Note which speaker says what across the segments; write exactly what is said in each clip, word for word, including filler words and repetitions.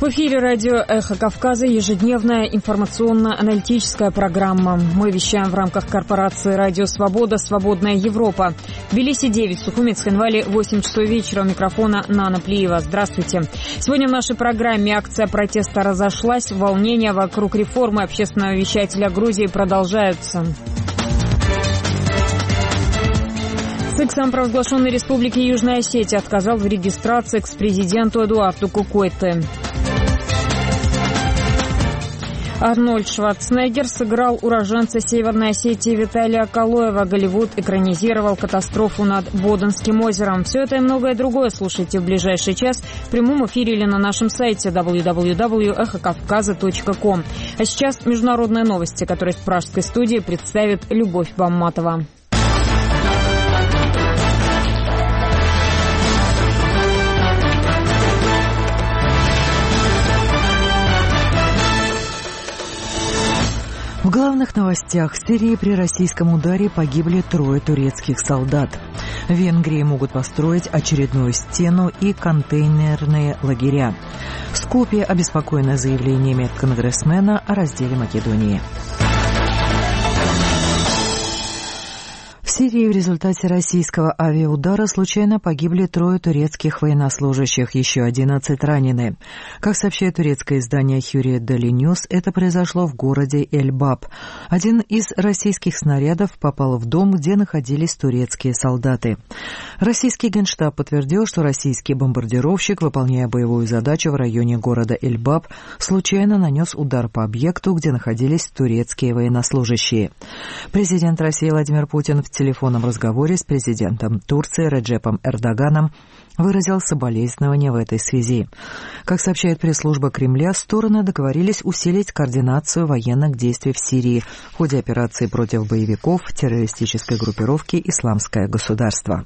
Speaker 1: В эфире радио «Эхо Кавказа» ежедневная информационно-аналитическая программа. Мы вещаем в рамках корпорации «Радио Свобода. Свободная Европа». Тбилиси девять, Сухуми, Цхинвали восемь часов вечера. У микрофона Нана Плиева. Здравствуйте. Сегодня в нашей программе акция протеста разошлась. Волнения вокруг реформы общественного вещателя Грузии продолжаются. ЦИК самопровозглашенной республики Южная Осетия отказал в регистрации экс-президенту Эдуарду Кукуйте. Арнольд Шварценеггер сыграл уроженца Северной Осетии Виталия Калоева. Голливуд экранизировал катастрофу над Боденским озером. Все это и многое другое слушайте в ближайший час в прямом эфире или на нашем сайте дабл ю дабл ю дабл ю точка эхо кавказа точка ком. А сейчас международные новости, которые в пражской студии представит Любовь Бамматова.
Speaker 2: В главных новостях: в Сирии при российском ударе погибли трое турецких солдат. В Венгрии могут построить очередную стену и контейнерные лагеря. Скопье обеспокоено заявлениями конгрессмена о разделе Македонии. В Сирии в результате российского авиаудара случайно погибли трое турецких военнослужащих, еще одиннадцать ранены. Как сообщает турецкое издание Hurriyet Daily News, это произошло в городе Эль-Баб. Один из российских снарядов попал в дом, где находились турецкие солдаты. Российский генштаб подтвердил, что российский бомбардировщик, выполняя боевую задачу в районе города Эль-Баб, случайно нанес удар по объекту, где находились турецкие военнослужащие. Президент России Владимир Путин в телефонном разговоре с президентом Турции Реджепом Эрдоганом выразил соболезнования в этой связи. Как сообщает пресс-служба Кремля, стороны договорились усилить координацию военных действий в Сирии в ходе операции против боевиков террористической группировки «Исламское государство».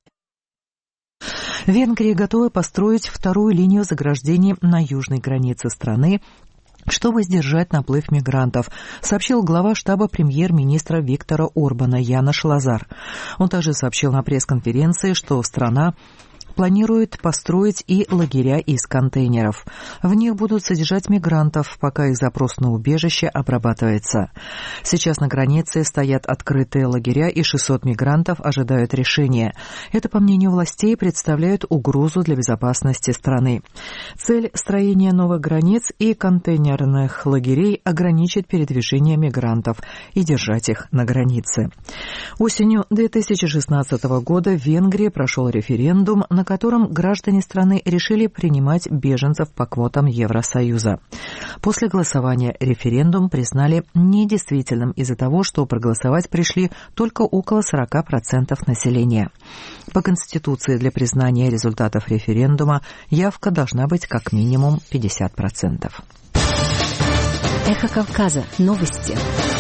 Speaker 2: В Венгрии готовы построить вторую линию заграждений на южной границе страны, чтобы сдержать наплыв мигрантов, сообщил глава штаба премьер-министра Виктора Орбана Янош Лазар. Он также сообщил на пресс-конференции, что страна планирует построить и лагеря из контейнеров. В них будут содержать мигрантов, пока их запрос на убежище обрабатывается. Сейчас на границе стоят открытые лагеря, и шестьсот мигрантов ожидают решения. Это, по мнению властей, представляет угрозу для безопасности страны. Цель строения новых границ и контейнерных лагерей — ограничить передвижение мигрантов и держать их на границе. Осенью две тысячи шестнадцатого года в Венгрии прошел референдум, на котором граждане страны решили принимать беженцев по квотам Евросоюза. После голосования референдум признали недействительным из-за того, что проголосовать пришли только около сорок процентов населения. По Конституции для признания результатов референдума явка должна быть как минимум пятьдесят процентов.
Speaker 3: Эхо Кавказа. Новости.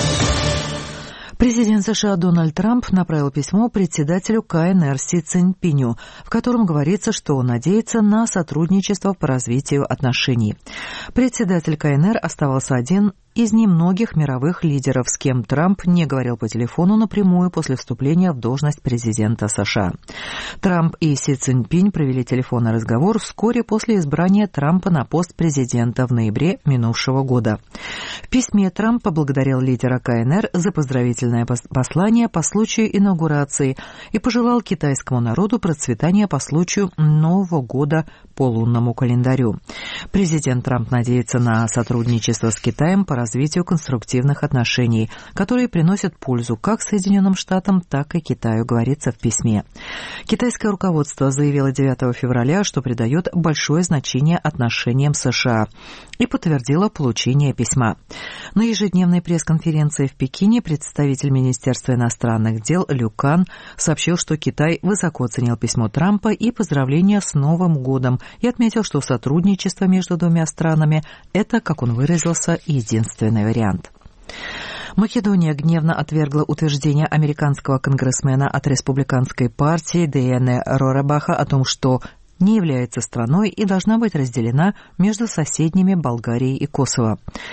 Speaker 2: Президент США Дональд Трамп направил письмо председателю КНР Си Цзиньпиню, в котором говорится, что он надеется на сотрудничество по развитию отношений. Председатель КНР оставался один из немногих мировых лидеров, с кем Трамп не говорил по телефону напрямую после вступления в должность президента США. Трамп и Си Цзиньпинь провели телефонный разговор вскоре после избрания Трампа на пост президента в ноябре минувшего года. В письме Трамп поблагодарил лидера КНР за поздравительное послание по случаю инаугурации и пожелал китайскому народу процветания по случаю Нового года по лунному календарю. Президент Трамп надеется на сотрудничество с Китаем по развитию конструктивных отношений, которые приносят пользу как Соединенным Штатам, так и Китаю, говорится в письме. Китайское руководство заявило девятого февраля, что придает большое значение отношениям США, и подтвердило получение письма. На ежедневной пресс-конференции в Пекине представитель Министерства иностранных дел Лю Кан сообщил, что Китай высоко оценил письмо Трампа и поздравления с Новым годом, и отметил, что сотрудничество между двумя странами – это, как он выразился, единственный вариант. Македония гневно отвергла утверждение американского конгрессмена от республиканской партии Дейане Рорабаха о том, что не является страной и должна быть разделена между соседними Болгарией и Косово.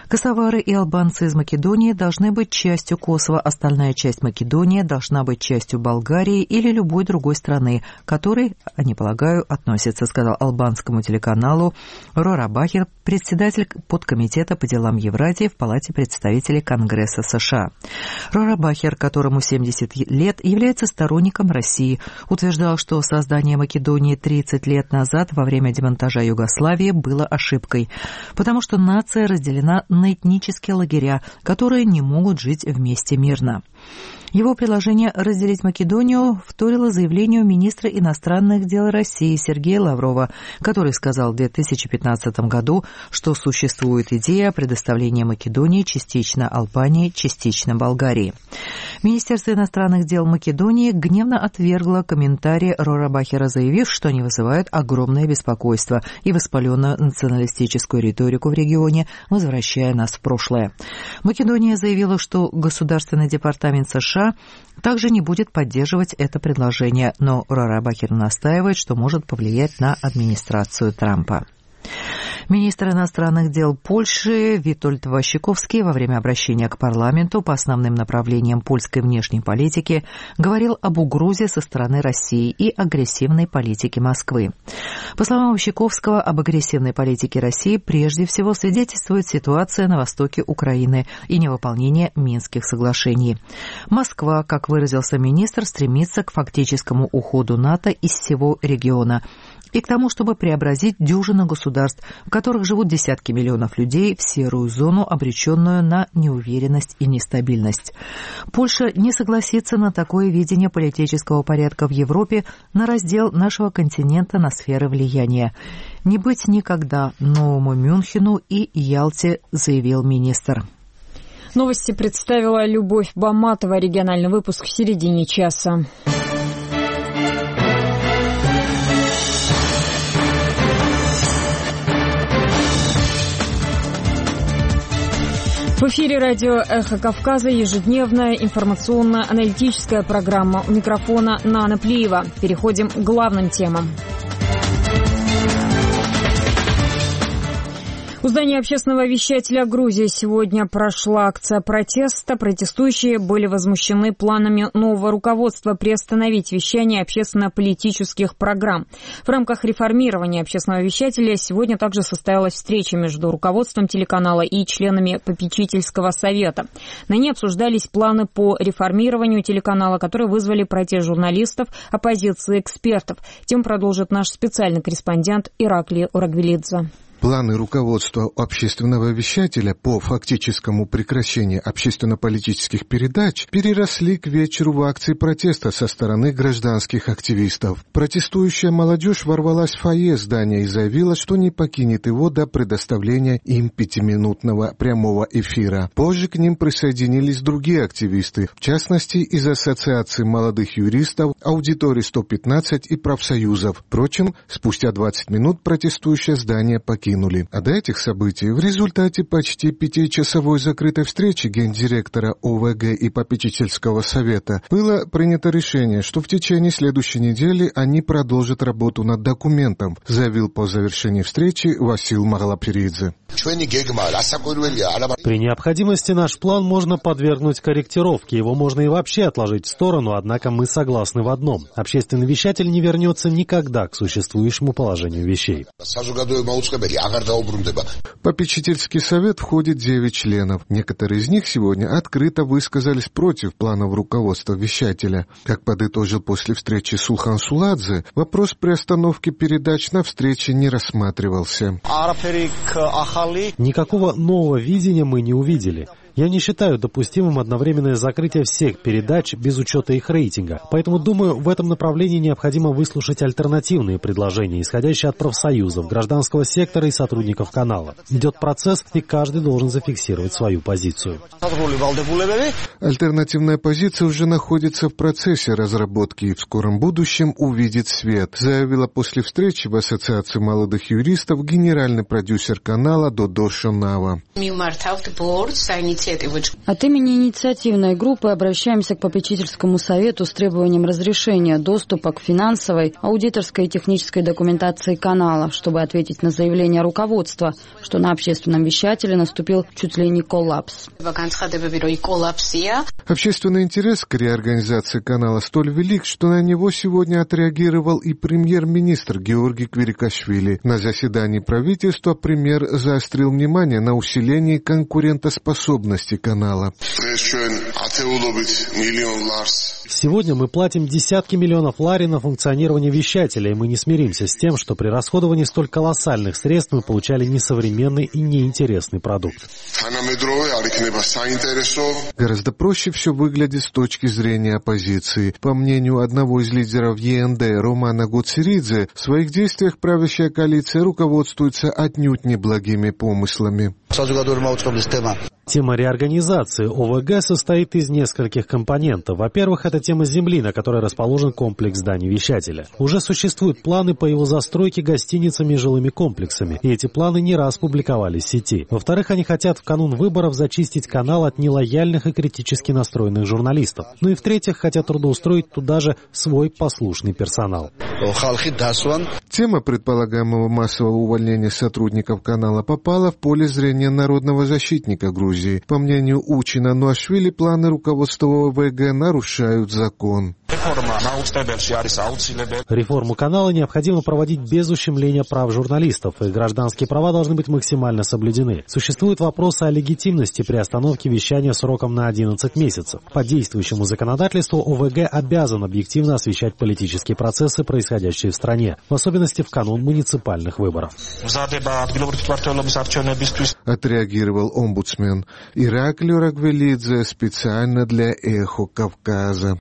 Speaker 2: Косовары и албанцы из Македонии должны быть частью Косово, остальная часть Македонии должна быть частью Болгарии или любой другой страны, к которой, они, полагаю, относятся, сказал албанскому телеканалу Рора Бахер, председатель подкомитета по делам Евразии в Палате представителей Конгресса США. Рора Бахер, которому семьдесят лет, является сторонником России, утверждал, что создание Македонии тридцать лет назад во время демонтажа Югославии было ошибкой, потому что нация разделена на этнические лагеря, которые не могут жить вместе мирно. Его предложение разделить Македонию вторило заявлению министра иностранных дел России Сергея Лаврова, который сказал в две тысячи пятнадцатом году, что существует идея предоставления Македонии частично Албании, частично Болгарии. Министерство иностранных дел Македонии гневно отвергло комментарии Рора Бахера, заявив, что они вызывают огромное беспокойство и воспаленную националистическую риторику в регионе, возвращая нас в прошлое. Македония заявила, что Государственный департамент США также не будет поддерживать это предложение, но Рора Бахер настаивает, что может повлиять на администрацию Трампа. Министр иностранных дел Польши Витольд Ващиковский во время обращения к парламенту по основным направлениям польской внешней политики говорил об угрозе со стороны России и агрессивной политике Москвы. По словам Ващиковского, об агрессивной политике России прежде всего свидетельствует ситуация на востоке Украины и невыполнение Минских соглашений. Москва, как выразился министр, стремится к фактическому уходу НАТО из всего региона и к тому, чтобы преобразить дюжину государств, в которых живут десятки миллионов людей, в серую зону, обреченную на неуверенность и нестабильность. Польша не согласится на такое видение политического порядка в Европе, на раздел нашего континента на сферы влияния. Не быть никогда новому Мюнхену и Ялте, заявил министр.
Speaker 1: Новости представила Любовь Баматова. Региональный выпуск в середине часа. В эфире радио «Эхо Кавказа» ежедневная информационно-аналитическая программа. У микрофона Нана Плиева. Переходим к главным темам. У здания общественного вещателя Грузии сегодня прошла акция протеста. Протестующие были возмущены планами нового руководства приостановить вещание общественно-политических программ. В рамках реформирования общественного вещателя сегодня также состоялась встреча между руководством телеканала и членами попечительского совета. На ней обсуждались планы по реформированию телеканала, которые вызвали протест журналистов, оппозиции, экспертов. Тем продолжит наш специальный корреспондент Ираклий Урагвелидзе.
Speaker 4: Планы руководства общественного вещателя по фактическому прекращению общественно-политических передач переросли к вечеру в акции протеста со стороны гражданских активистов. Протестующая молодежь ворвалась в фойе здания и заявила, что не покинет его до предоставления им пятиминутного прямого эфира. Позже к ним присоединились другие активисты, в частности из Ассоциации молодых юристов, Аудитории сто пятнадцать и профсоюзов. Впрочем, спустя двадцать минут протестующее здание покинуло. А до этих событий в результате почти пятичасовой закрытой встречи гендиректора О В Г и попечительского совета было принято решение, что в течение следующей недели они продолжат работу над документом, заявил по завершении встречи Васил Магалапиридзе.
Speaker 5: При необходимости наш план можно подвергнуть корректировке, его можно и вообще отложить в сторону, однако мы согласны в одном. Общественный вещатель не вернется никогда к существующему положению вещей.
Speaker 4: В попечительский совет входит девять членов. Некоторые из них сегодня открыто высказались против планов руководства вещателя. Как подытожил после встречи Сулхан Суладзе, вопрос приостановки передач на встрече не рассматривался.
Speaker 5: Никакого нового видения мы не увидели. Я не считаю допустимым одновременное закрытие всех передач без учета их рейтинга. Поэтому, думаю, в этом направлении необходимо выслушать альтернативные предложения, исходящие от профсоюзов, гражданского сектора и сотрудников канала. Идет процесс, и каждый должен зафиксировать свою позицию.
Speaker 4: Альтернативная позиция уже находится в процессе разработки и в скором будущем увидит свет, заявила после встречи в Ассоциации молодых юристов генеральный продюсер канала Додо Шонава.
Speaker 6: От имени инициативной группы обращаемся к попечительскому совету с требованием разрешения доступа к финансовой, аудиторской и технической документации канала, чтобы ответить на заявление руководства, что на общественном вещателе наступил чуть ли не коллапс.
Speaker 4: Общественный интерес к реорганизации канала столь велик, что на него сегодня отреагировал и премьер-министр Георгий Квирикашвили. На заседании правительства премьер заострил внимание на усилении конкурентоспособности канала.
Speaker 5: Сегодня мы платим десятки миллионов лари на функционирование вещателя, и мы не смиримся с тем, что при расходовании столь колоссальных средств мы получали несовременный и неинтересный продукт.
Speaker 4: Гораздо проще все выглядит с точки зрения оппозиции. По мнению одного из лидеров ЕНД Романа Гоцеридзе, в своих действиях правящая коалиция руководствуется отнюдь неблагими помыслами.
Speaker 5: Тема реорганизации ОВГ состоит из нескольких компонентов. Во-первых, это тема земли, на которой расположен комплекс зданий вещателя. Уже существуют планы по его застройке гостиницами и жилыми комплексами, и эти планы не раз публиковались в сети. Во-вторых, они хотят в канун выборов зачистить канал от нелояльных и критически настроенных журналистов. Ну и в-третьих, хотят трудоустроить туда же свой послушный персонал.
Speaker 4: Тема предполагаемого массового увольнения сотрудников канала попала в поле зрения народного защитника Грузии. По мнению Учина Нуашвили, планы руководства ОВГ нарушают закон.
Speaker 5: Реформу канала необходимо проводить без ущемления прав журналистов, и гражданские права должны быть максимально соблюдены. Существуют вопросы о легитимности при остановке вещания сроком на одиннадцать месяцев. По действующему законодательству ОВГ обязан объективно освещать политические процессы, происходящие в стране, в особенности в канун муниципальных выборов.
Speaker 4: Отреагировал омбудсмен Ираклий Рагвелидзе специально для «Эхо Кавказа».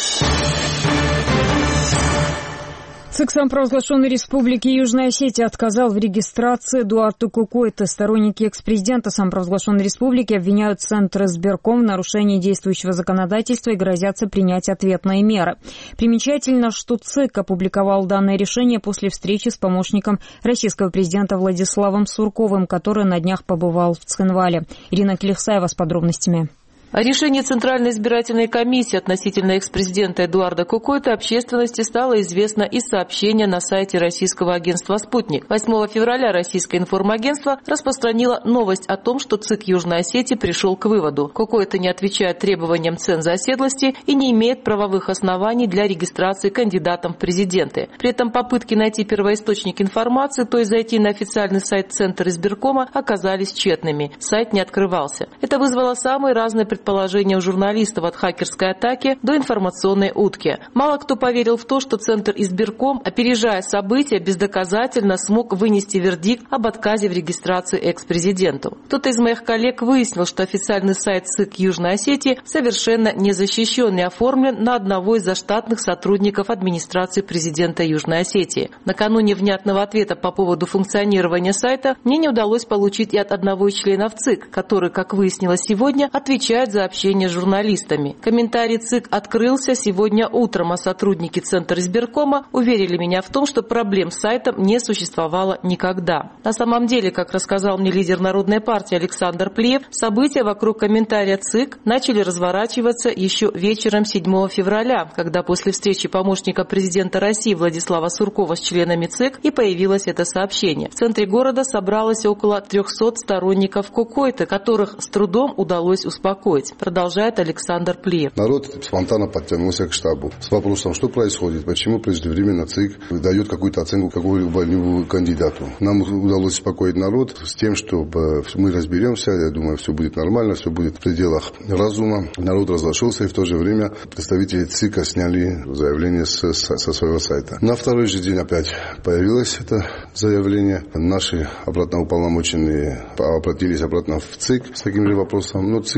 Speaker 1: ЦИК самопровозглашенной Республики Южная Осетия отказал в регистрации Эдуарду Кукойте. Сторонники экс-президента самопровозглашенной республики обвиняют Центр избирком в нарушении действующего законодательства и грозятся принять ответные меры. Примечательно, что ЦИК опубликовал данное решение после встречи с помощником российского президента Владиславом Сурковым, который на днях побывал в Цхинвале. Ирина Келихсаева с подробностями.
Speaker 7: О решении Центральной избирательной комиссии относительно экс-президента Эдуарда Кукойте общественности стало известно из сообщения на сайте российского агентства «Спутник». восьмого февраля российское информагентство распространило новость о том, что ЦИК Южной Осетии пришел к выводу: Кукойте не отвечает требованиям ценза оседлости и не имеет правовых оснований для регистрации кандидатом в президенты. При этом попытки найти первоисточник информации, то есть зайти на официальный сайт Центра избиркома, оказались тщетными. Сайт не открывался. Это вызвало самые разные предположения Предположения у журналистов от хакерской атаки до информационной утки. Мало кто поверил в то, что Центр избирком, опережая события, бездоказательно смог вынести вердикт об отказе в регистрации экс-президенту. Кто-то из моих коллег выяснил, что официальный сайт ЦИК Южной Осетии совершенно не защищен и оформлен на одного из заштатных сотрудников администрации президента Южной Осетии. Накануне внятного ответа по поводу функционирования сайта мне не удалось получить и от одного из членов ЦИК, который, как выяснилось сегодня, отвечает за общение с журналистами. Комментарий ЦИК открылся сегодня утром, а сотрудники Центра избиркома уверили меня в том, что проблем с сайтом не существовало никогда. На самом деле, как рассказал мне лидер Народной партии Александр Плиев, события вокруг комментария ЦИК начали разворачиваться еще вечером седьмого февраля, когда после встречи помощника президента России Владислава Суркова с членами ЦИК и появилось это сообщение. В центре города собралось около трехсот сторонников Кукойте, которых с трудом удалось успокоить. Продолжает Александр Плиев.
Speaker 8: Народ спонтанно подтянулся к штабу с вопросом, что происходит, почему преждевременно ЦИК дает какую-то оценку какому-либо кандидату. Нам удалось успокоить народ с тем, чтобы мы разберемся, я думаю, все будет нормально, все будет в пределах разума. Народ разошелся, и в то же время представители ЦИКа сняли заявление с, с, со своего сайта. На второй же день опять появилось это заявление. Наши обратно уполномоченные обратились обратно в ЦИК с таким же вопросом, но ЦИК категорически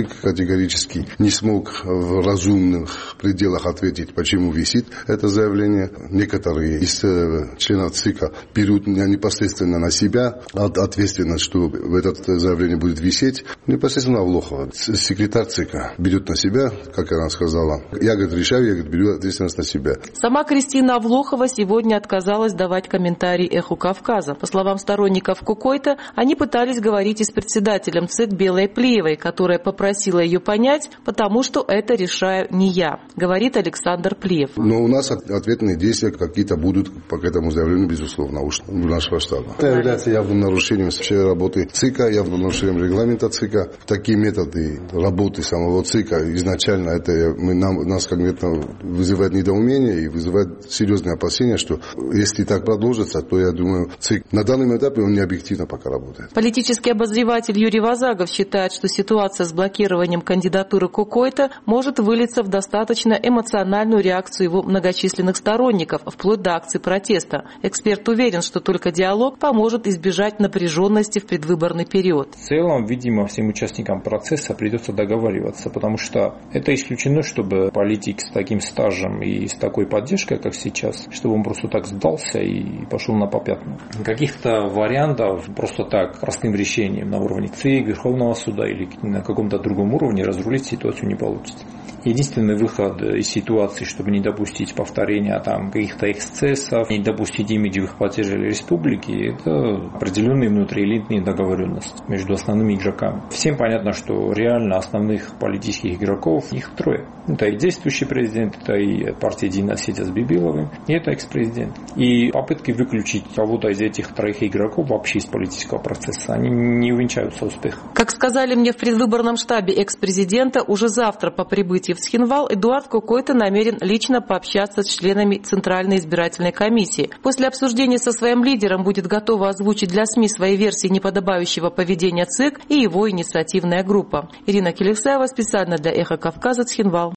Speaker 8: категорически не смог в разумных пределах ответить, почему висит это заявление. Некоторые из членов ЦИКа берут непосредственно на себя ответственность, что это заявление будет висеть. Непосредственно Авлохова, секретарь ЦИКа, берет на себя, как она сказала. Я, говорит, решаю, я, говорит, беру ответственность на себя.
Speaker 7: Сама Кристина Авлохова сегодня отказалась давать комментарий «Эху Кавказа». По словам сторонников Кукойта, они пытались говорить и с председателем ЦИК Белой Плиевой, которая попросила ее понять, потому что это решаю не я, говорит Александр Плиев.
Speaker 8: Но у нас ответные действия какие-то будут по этому заявлению, безусловно, уж у нашего штаба. Это является явным нарушением всей работы ЦИКа, явным нарушением регламента ЦИКа. Такие методы работы самого ЦИКа изначально это мы, нам, нас конкретно вызывает недоумение и вызывает серьезные опасения, что если так продолжится, то, я думаю, ЦИК на данном этапе он не объективно пока работает.
Speaker 7: Политический обозреватель Юрий Вазагов считает, что ситуация с блокированием кандидатуры Кукойта может вылиться в достаточно эмоциональную реакцию его многочисленных сторонников, вплоть до акций протеста. Эксперт уверен, что только диалог поможет избежать напряженности в предвыборный период.
Speaker 9: В целом, видимо, всем участникам процесса придется договариваться, потому что это исключено, чтобы политик с таким стажем и с такой поддержкой, как сейчас, чтобы он просто так сдался и пошел на попятную. Каких-то вариантов просто так простым решением на уровне ЦИК, Верховного суда или на каком-то другом уровне разрулить ситуацию не получится. Единственный выход из ситуации, чтобы не допустить повторения там, каких-то эксцессов, не допустить имиджевых потерь республики, это определенные внутриэлитные договоренности между основными игроками. Всем понятно, что реально основных политических игроков их трое. Это и действующий президент, это и партия «Единая Осетия» с Бибиловым, и это экс-президент. И попытки выключить кого-то из этих троих игроков вообще из политического процесса, они не увенчаются успехом.
Speaker 7: Как сказали мне в предвыборном штабе экс-президента, уже завтра по прибытии в Цхинвал Эдуард Кукойта намерен лично пообщаться с членами Центральной избирательной комиссии. После обсуждения со своим лидером будет готова озвучить для СМИ свои версии неподобающего поведения ЦИК и его инициативная группа. Ирина Келевсаева специально для «Эхо Кавказа», Цхинвал.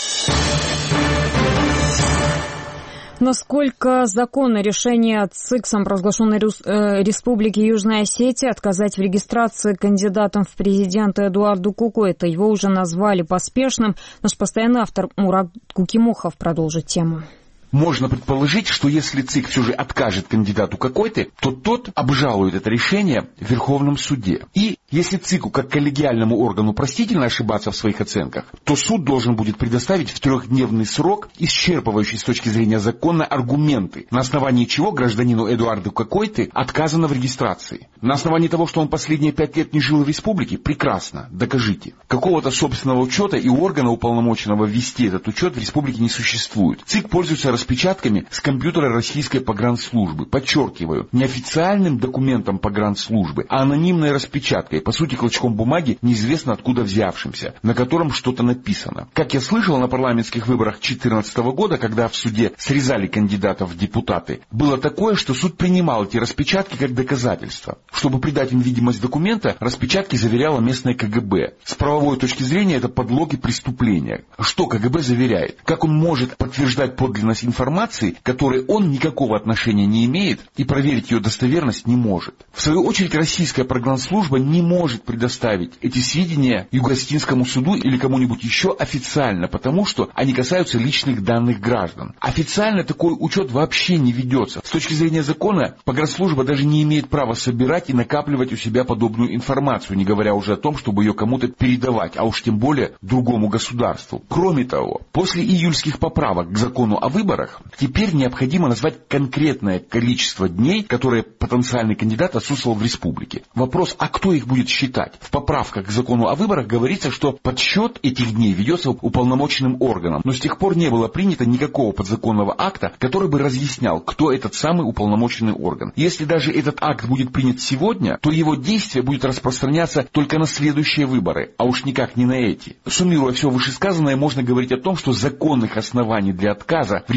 Speaker 1: Насколько законно решение ЦИК самопровозглашенной Республики Южная Осетия отказать в регистрации кандидатам в президенты Эдуарду Кукойта? Его уже назвали поспешным. Наш постоянный автор Мурат Кукимухов продолжит тему.
Speaker 10: Можно предположить, что если ЦИК все же откажет кандидату какой-то, то тот обжалует это решение в Верховном суде. И если ЦИКу как коллегиальному органу простительно ошибаться в своих оценках, то суд должен будет предоставить в трехдневный срок исчерпывающие с точки зрения закона аргументы, на основании чего гражданину Эдуарду какой-то отказано в регистрации. На основании того, что он последние пять лет не жил в республике, прекрасно, докажите. Какого-то собственного учета и органа, уполномоченного ввести этот учет, в республике не существует. ЦИК пользуется распечатками с компьютера российской погранслужбы. Подчеркиваю, не официальным документом погранслужбы, а анонимной распечаткой, по сути клочком бумаги, неизвестно откуда взявшимся, на котором что-то написано. Как я слышал, на парламентских выборах две тысячи четырнадцатого года, когда в суде срезали кандидатов в депутаты, было такое, что суд принимал эти распечатки как доказательство. Чтобы придать им видимость документа, распечатки заверяло местное КГБ. С правовой точки зрения это подлоги преступления. Что КГБ заверяет? Как он может подтверждать подлинность информации, которой он никакого отношения не имеет и проверить ее достоверность не может? В свою очередь, российская погранслужба не может предоставить эти сведения Югостинскому суду или кому-нибудь еще официально, потому что они касаются личных данных граждан. Официально такой учет вообще не ведется. С точки зрения закона, погранслужба даже не имеет права собирать и накапливать у себя подобную информацию, не говоря уже о том, чтобы ее кому-то передавать, а уж тем более другому государству. Кроме того, после июльских поправок к закону о выборах, теперь необходимо назвать конкретное количество дней, которые потенциальный кандидат отсутствовал в республике. Вопрос, а кто их будет считать? В поправках к закону о выборах говорится, что подсчет этих дней ведется уполномоченным органом, но с тех пор не было принято никакого подзаконного акта, который бы разъяснял, кто этот самый уполномоченный орган. Если даже этот акт будет принят сегодня, то его действие будет распространяться только на следующие выборы, а уж никак не на эти. Суммируя все вышесказанное, можно говорить о том, что законных оснований для отказа в регистрации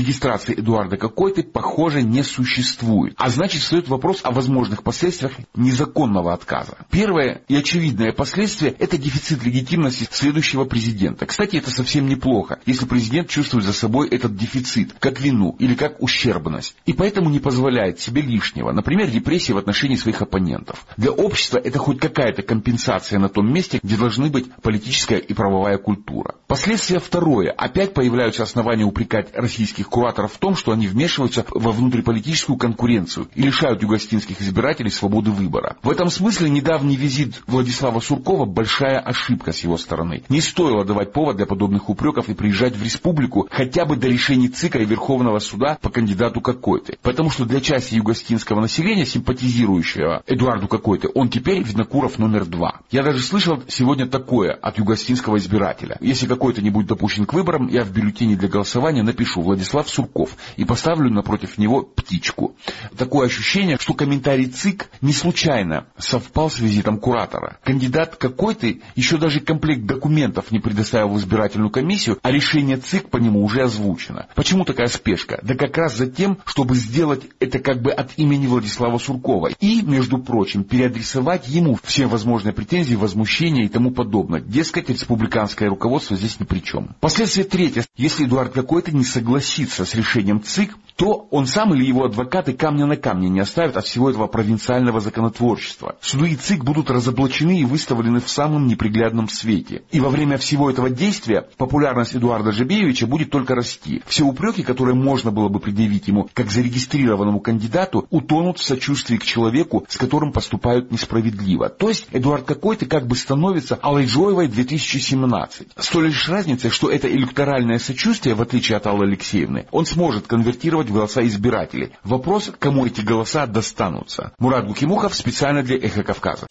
Speaker 10: регистрации Эдуарда Кокойты, похоже, не существует. А значит, встает вопрос о возможных последствиях незаконного отказа. Первое и очевидное последствие – это дефицит легитимности следующего президента. Кстати, это совсем неплохо, если президент чувствует за собой этот дефицит, как вину или как ущербность, и поэтому не позволяет себе лишнего, например, репрессии в отношении своих оппонентов. Для общества это хоть какая-то компенсация на том месте, где должны быть политическая и правовая культура. Последствие второе. Опять появляются основания упрекать российских кураторов в том, что они вмешиваются во внутриполитическую конкуренцию и лишают югославских избирателей свободы выбора. В этом смысле недавний визит Владислава Суркова – большая ошибка с его стороны. Не стоило давать повод для подобных упреков и приезжать в республику хотя бы до решений ЦИКа и Верховного суда по кандидату Кокойты. Потому что для части югославского населения, симпатизирующего Эдуарду Кокойте, он теперь Винокуров номер два. Я даже слышал сегодня такое от югославского избирателя. Если Кокойта не будет допущен к выборам, я в бюллетене для голосования напишу Владислав Сурков и поставлю напротив него птичку. Такое ощущение, что комментарий ЦИК не случайно совпал с визитом куратора. Кандидат Кокойты еще даже комплект документов не предоставил в избирательную комиссию, а решение ЦИК по нему уже озвучено. Почему такая спешка? Да как раз за тем, чтобы сделать это как бы от имени Владислава Суркова и, между прочим, переадресовать ему все возможные претензии, возмущения и тому подобное. Дескать, республиканское руководство здесь ни при чем. Последствие третье. Если Эдуард Кокойта не согласится с решением ЦИК, то он сам или его адвокаты камня на камне не оставят от всего этого провинциального законотворчества. Суды и ЦИК будут разоблачены и выставлены в самом неприглядном свете. И во время всего этого действия популярность Эдуарда Жебеевича будет только расти. Все упреки, которые можно было бы предъявить ему как зарегистрированному кандидату, утонут в сочувствии к человеку, с которым поступают несправедливо. То есть Эдуард Кокойта как бы становится Аллой Джоевой две тысячи семнадцать. С той лишь разницей, что это электоральное сочувствие, в отличие от Аллы Алексеевны, он сможет конвертировать в голоса избирателей. Вопрос, кому эти голоса достанутся. Мурат Гукимухов специально для Эхо Кавказа.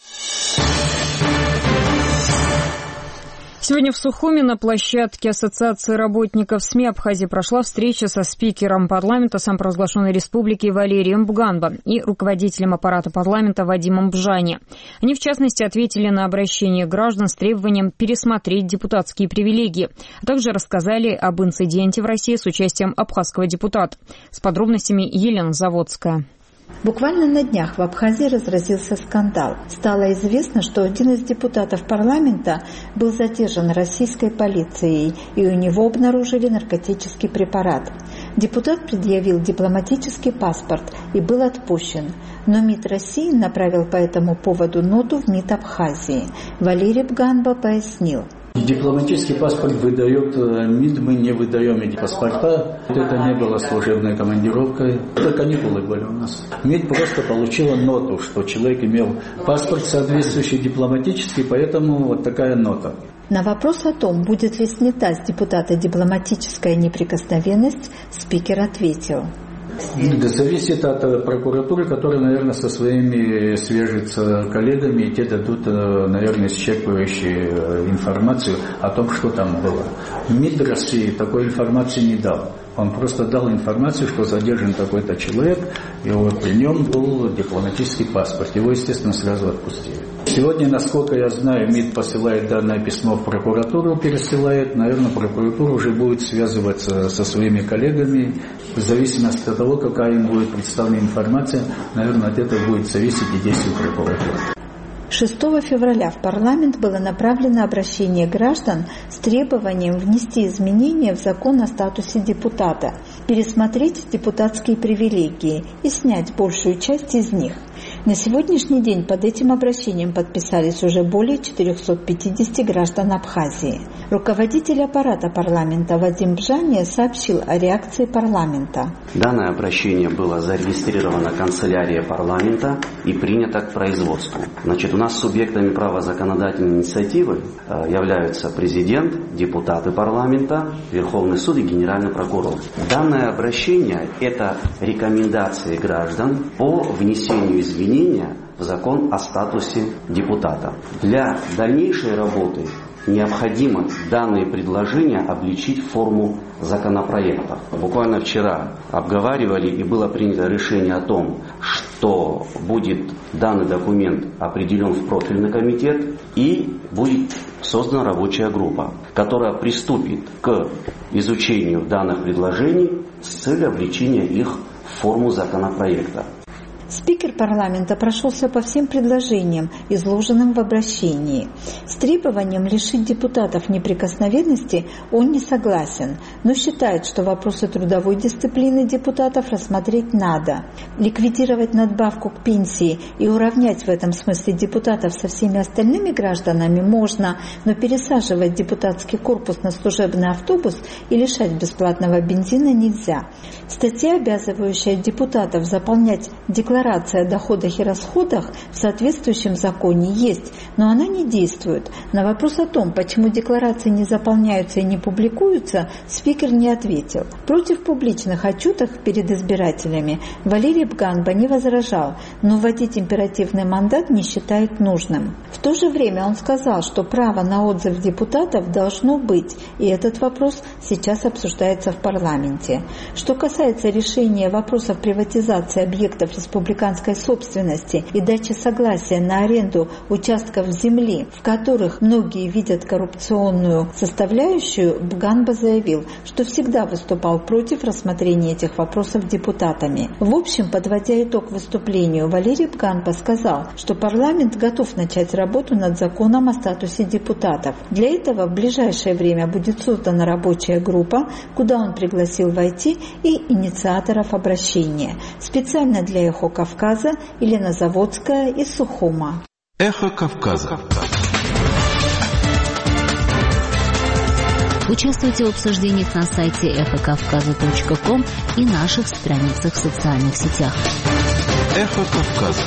Speaker 1: Сегодня в Сухуми на площадке Ассоциации работников СМИ Абхазии прошла встреча со спикером парламента самопровозглашенной республики Валерием Бганба и руководителем аппарата парламента Вадимом Бжани. Они, в частности, ответили на обращение граждан с требованием пересмотреть депутатские привилегии, а также рассказали об инциденте в России с участием абхазского депутата. С подробностями Елена Заводская.
Speaker 11: Буквально на днях в Абхазии разразился скандал. Стало известно, что один из депутатов парламента был задержан российской полицией, и у него обнаружили наркотический препарат. Депутат предъявил дипломатический паспорт и был отпущен. Но МИД России направил по этому поводу ноту в МИД Абхазии. Валерий Бганба пояснил.
Speaker 12: Дипломатический паспорт выдает МИД, мы не выдаем эти паспорта. Это не было служебной командировкой. Это каникулы были у нас. МИД просто получила ноту, что человек имел паспорт соответствующий дипломатический, поэтому вот такая нота.
Speaker 11: На вопрос о том, будет ли снята с депутата дипломатическая неприкосновенность, спикер ответил.
Speaker 12: Зависит от прокуратуры, которая, наверное, со своими свяжется коллегами, и те дадут, наверное, исчерпывающую информацию о том, что там было. МИД России такой информации не дал. Он просто дал информацию, что задержан такой-то человек, и вот при нем был дипломатический паспорт. Его, естественно, сразу отпустили. Сегодня, насколько я знаю, МИД посылает данное письмо в прокуратуру, пересылает. Наверное, прокуратура уже будет связываться со своими коллегами. В зависимости от того, какая им будет представлена информация, наверное, от этого будет зависеть и действие прокуратуры.
Speaker 11: шестого февраля в парламент было направлено обращение граждан с требованием внести изменения в закон о статусе депутата, пересмотреть депутатские привилегии и снять большую часть из них. На сегодняшний день под этим обращением подписались уже более четырехсот пятидесяти граждан Абхазии. Руководитель аппарата парламента Вадим Бжани сообщил о реакции парламента.
Speaker 13: Данное обращение было зарегистрировано канцелярией парламента и принято к производству. Значит, у нас субъектами права законодательной инициативы являются президент, депутаты парламента, Верховный суд и Генеральный прокурор. Данное обращение – это рекомендации граждан по внесению изменения в закон о статусе депутата. Для дальнейшей работы необходимо данные предложения облечить в форму законопроекта. Буквально вчера обговаривали и было принято решение о том, что то будет данный документ определен в профильный комитет и будет создана рабочая группа, которая приступит к изучению данных предложений с целью обличения их в форму законопроекта.
Speaker 11: Спикер парламента прошелся по всем предложениям, изложенным в обращении. С требованием лишить депутатов неприкосновенности он не согласен, но считает, что вопросы трудовой дисциплины депутатов рассмотреть надо. Ликвидировать надбавку к пенсии и уравнять в этом смысле депутатов со всеми остальными гражданами можно, но пересаживать депутатский корпус на служебный автобус и лишать бесплатного бензина нельзя. Статья, обязывающая депутатов заполнять декларации Декларация о доходах и расходах в соответствующем законе есть, но она не действует. На вопрос о том, почему декларации не заполняются и не публикуются, спикер не ответил. Против публичных отчетов перед избирателями Валерий Бганба не возражал, но вводить императивный мандат не считает нужным. В то же время он сказал, что право на отзыв депутатов должно быть, и этот вопрос сейчас обсуждается в парламенте. Что касается решения вопросов приватизации объектов республиканской республиканской собственности и дачи согласия на аренду участков земли, в которых многие видят коррупционную составляющую, Бганба заявил, что всегда выступал против рассмотрения этих вопросов депутатами. В общем, подводя итог выступлению, Валерий Бганба сказал, что парламент готов начать работу над законом о статусе депутатов. Для этого в ближайшее время будет создана рабочая группа, куда он пригласил войти и инициаторов обращения. Специально для «Эхо Кавказа» Елена Заводская из Сухума.
Speaker 14: Эхо Кавказа.
Speaker 3: Участвуйте в обсуждениях на сайте эхо кавказа точка ком и наших страницах в социальных сетях.
Speaker 14: Эхо Кавказа.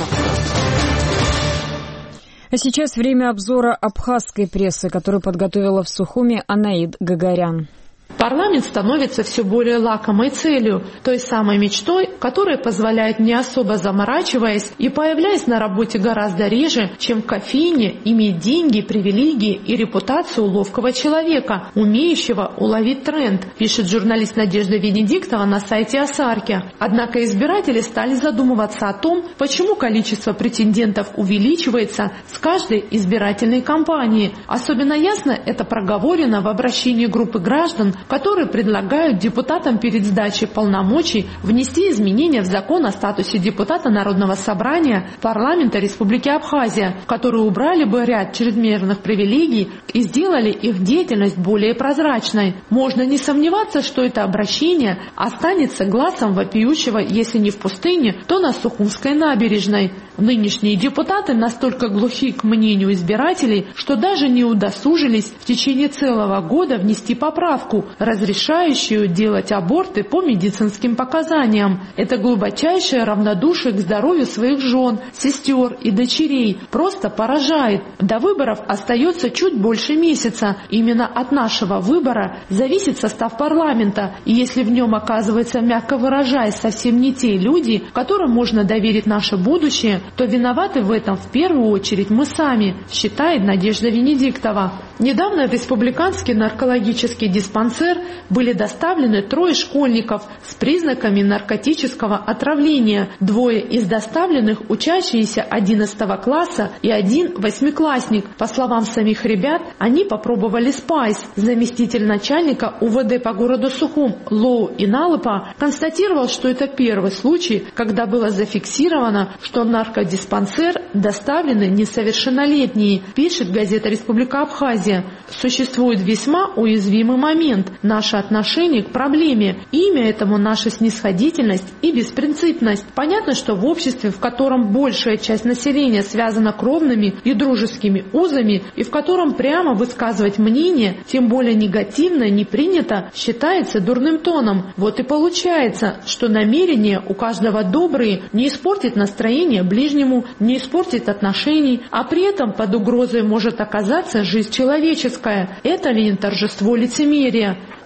Speaker 1: А сейчас время обзора абхазской прессы, которую подготовила в Сухуме Анаид Гагарян.
Speaker 15: Парламент становится все более лакомой целью, той самой мечтой, которая позволяет, не особо заморачиваясь и появляясь на работе гораздо реже, чем в кофейне, иметь деньги, привилегии и репутацию ловкого человека, умеющего уловить тренд, пишет журналист Надежда Венедиктова на сайте Асарки. Однако избиратели стали задумываться о том, почему количество претендентов увеличивается с каждой избирательной кампанией. Особенно ясно это проговорено в обращении группы граждан, которые предлагают депутатам перед сдачей полномочий внести изменения в закон о статусе депутата Народного собрания парламента Республики Абхазия, которые убрали бы ряд чрезмерных привилегий и сделали их деятельность более прозрачной. Можно не сомневаться, что это обращение останется глазом вопиющего, если не в пустыне, то на Сухумской набережной. Нынешние депутаты настолько глухи к мнению избирателей, что даже не удосужились в течение целого года внести поправку, разрешающую делать аборты по медицинским показаниям. Это глубочайшее равнодушие к здоровью своих жен, сестер и дочерей просто поражает. До выборов остается чуть больше месяца. Именно от нашего выбора зависит состав парламента. И если в нем оказывается, мягко выражаясь, совсем не те люди, которым можно доверить наше будущее, то виноваты в этом в первую очередь мы сами, считает Надежда Венедиктова. Недавно в республиканский наркологический диспансер были доставлены трое школьников с признаками наркотического отравления. Двое из доставленных учащиеся одиннадцатого класса и один восьмиклассник. По словам самих ребят, они попробовали спайс. Заместитель начальника УВД по городу Сухум Лоу Иналыпа констатировал, что это первый случай, когда было зафиксировано, что в наркодиспансер доставлены несовершеннолетние, пишет газета «Республика Абхазия». Существует весьма уязвимый момент – наше отношение к проблеме. Имя этому – наша снисходительность и беспринципность. Понятно, что в обществе, в котором большая часть населения связана кровными и дружескими узами, и в котором прямо высказывать мнение, тем более негативное, не принято, считается дурным тоном. Вот и получается, что намерения у каждого добрые, не испортить настроение ближнему, не испортить отношений, а при этом под угрозой может оказаться жизнь человеческая. Это ли не торжество лицемерия?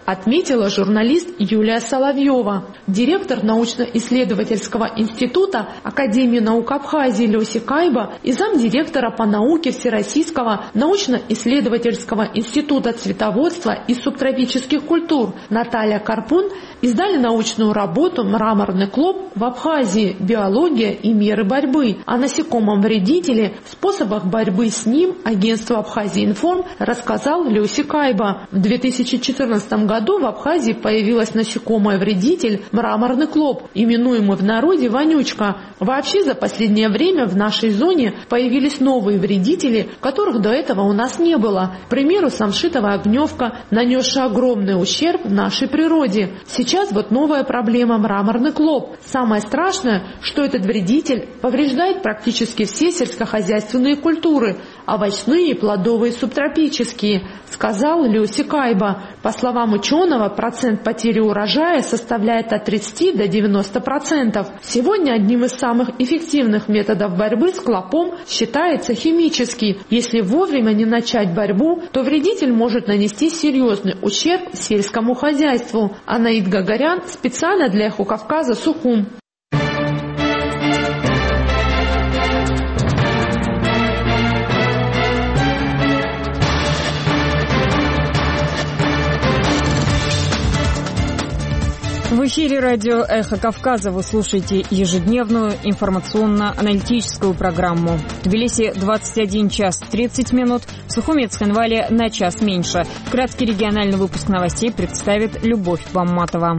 Speaker 15: отметила журналист Юлия Соловьева. Директор научно-исследовательского института Академии наук Абхазии Лёси Кайба и замдиректора по науке Всероссийского научно-исследовательского института цветоводства и субтропических культур Наталья Карпун издали научную работу «Мраморный клоп в Абхазии. Биология и меры борьбы». О насекомом-вредителе, способах борьбы с ним агентство «Абхазия-Информ» рассказал Лёси Кайба. В две тысячи четырнадцатом году в Абхазии появилась насекомое-вредитель мраморный клоп, именуемый в народе вонючка. Вообще за последнее время в нашей зоне появились новые вредители, которых до этого у нас не было. К примеру, самшитовая огневка, нанесшая огромный ущерб нашей природе. Сейчас вот новая проблема — мраморный клоп. Самое страшное, что этот вредитель повреждает практически все сельскохозяйственные культуры, овощные и плодовые субтропические, сказал Лёси Кайба. По словам ученого, процент потери урожая составляет от тридцати до девяноста процентов. Сегодня одним из самых эффективных методов борьбы с клопом считается химический. Если вовремя не начать борьбу, то вредитель может нанести серьезный ущерб сельскому хозяйству. Анаид Гагарян специально для Эхо Кавказа, Сухум.
Speaker 1: В эфире радио «Эхо Кавказа» вы слушаете ежедневную информационно-аналитическую программу. В Тбилиси двадцать один час тридцать минут, в Сухуме и Цхинвале на час меньше. Краткий региональный выпуск новостей представит Любовь Бамматова.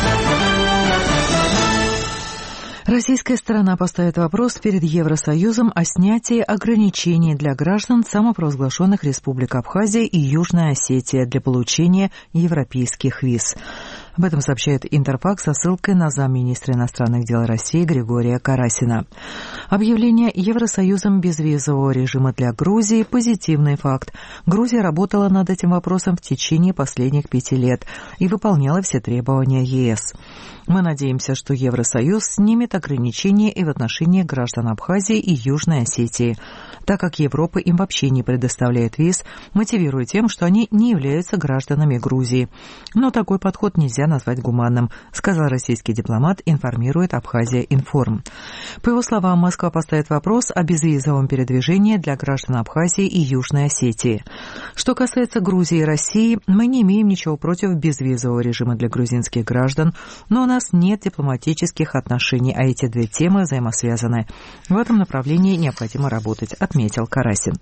Speaker 2: Российская сторона поставит вопрос перед Евросоюзом о снятии ограничений для граждан самопровозглашенных республик Абхазия и Южная Осетия для получения европейских виз. Об этом сообщает Интерфакс со ссылкой на замминистра иностранных дел России Григория Карасина. Объявление Евросоюзом безвизового режима для Грузии – позитивный факт. Грузия работала над этим вопросом в течение последних пяти лет и выполняла все требования ЕС. Мы надеемся, что Евросоюз снимет ограничения и в отношении граждан Абхазии и Южной Осетии, так как Европа им вообще не предоставляет виз, мотивируя тем, что они не являются гражданами Грузии. Но такой подход нельзя назвать гуманным, сказал российский дипломат, информирует Абхазия-Информ. По его словам, Москва поставит вопрос о безвизовом передвижении для граждан Абхазии и Южной Осетии. Что касается Грузии и России, мы не имеем ничего против безвизового режима для грузинских граждан, но у нас нет дипломатических отношений, а эти две темы взаимосвязаны. В этом направлении необходимо работать, отметил Карасин.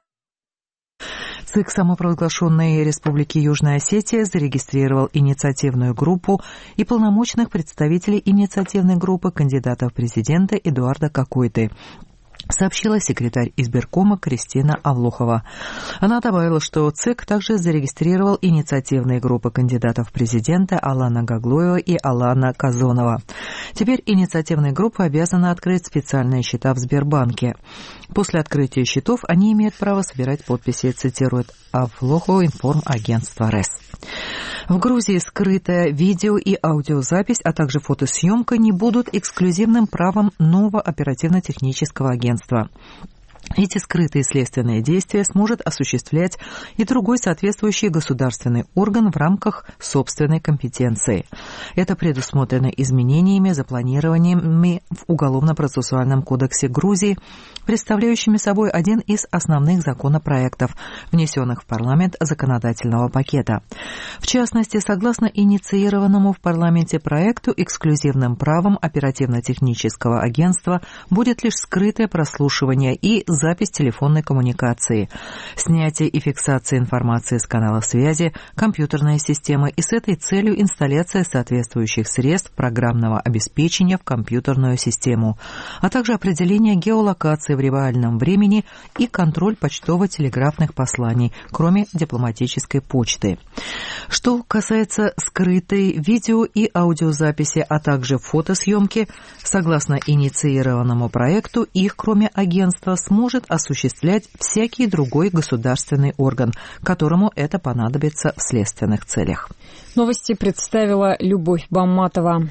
Speaker 2: ЦИК самопровозглашенной Республики Южная Осетия зарегистрировал инициативную группу и полномочных представителей инициативной группы кандидата в президенты Эдуарда Кокойты, сообщила секретарь избиркома Кристина Авлохова. Она добавила, что ЦИК также зарегистрировал инициативные группы кандидатов в президенты Алана Гаглоева и Алана Казонова. Теперь инициативные группы обязаны открыть специальные счета в Сбербанке. После открытия счетов они имеют право собирать подписи, цитирует Авлохова информагентство РЭС. В Грузии скрытая видео- и аудиозапись, а также фотосъемка не будут эксклюзивным правом нового оперативно-технического агентства. Эти скрытые следственные действия сможет осуществлять и другой соответствующий государственный орган в рамках собственной компетенции. Это предусмотрено изменениями, запланированными в Уголовно-процессуальном кодексе Грузии, представляющими собой один из основных законопроектов, внесенных в парламент законодательного пакета. В частности, согласно инициированному в парламенте проекту, эксклюзивным правом оперативно-технического агентства будет лишь скрытое прослушивание и запись телефонной коммуникации, снятие и фиксация информации с канала связи, компьютерная система и с этой целью инсталляция соответствующих средств программного обеспечения в компьютерную систему, а также определение геолокации в реальном времени и контроль почтово-телеграфных посланий, кроме дипломатической почты. Что касается скрытой видео- и аудиозаписи, а также фотосъемки, согласно инициированному проекту, их, кроме агентства, сможет осуществлять всякий другой государственный орган, которому это понадобится в следственных целях.
Speaker 1: Новости представила Любовь Бамматова.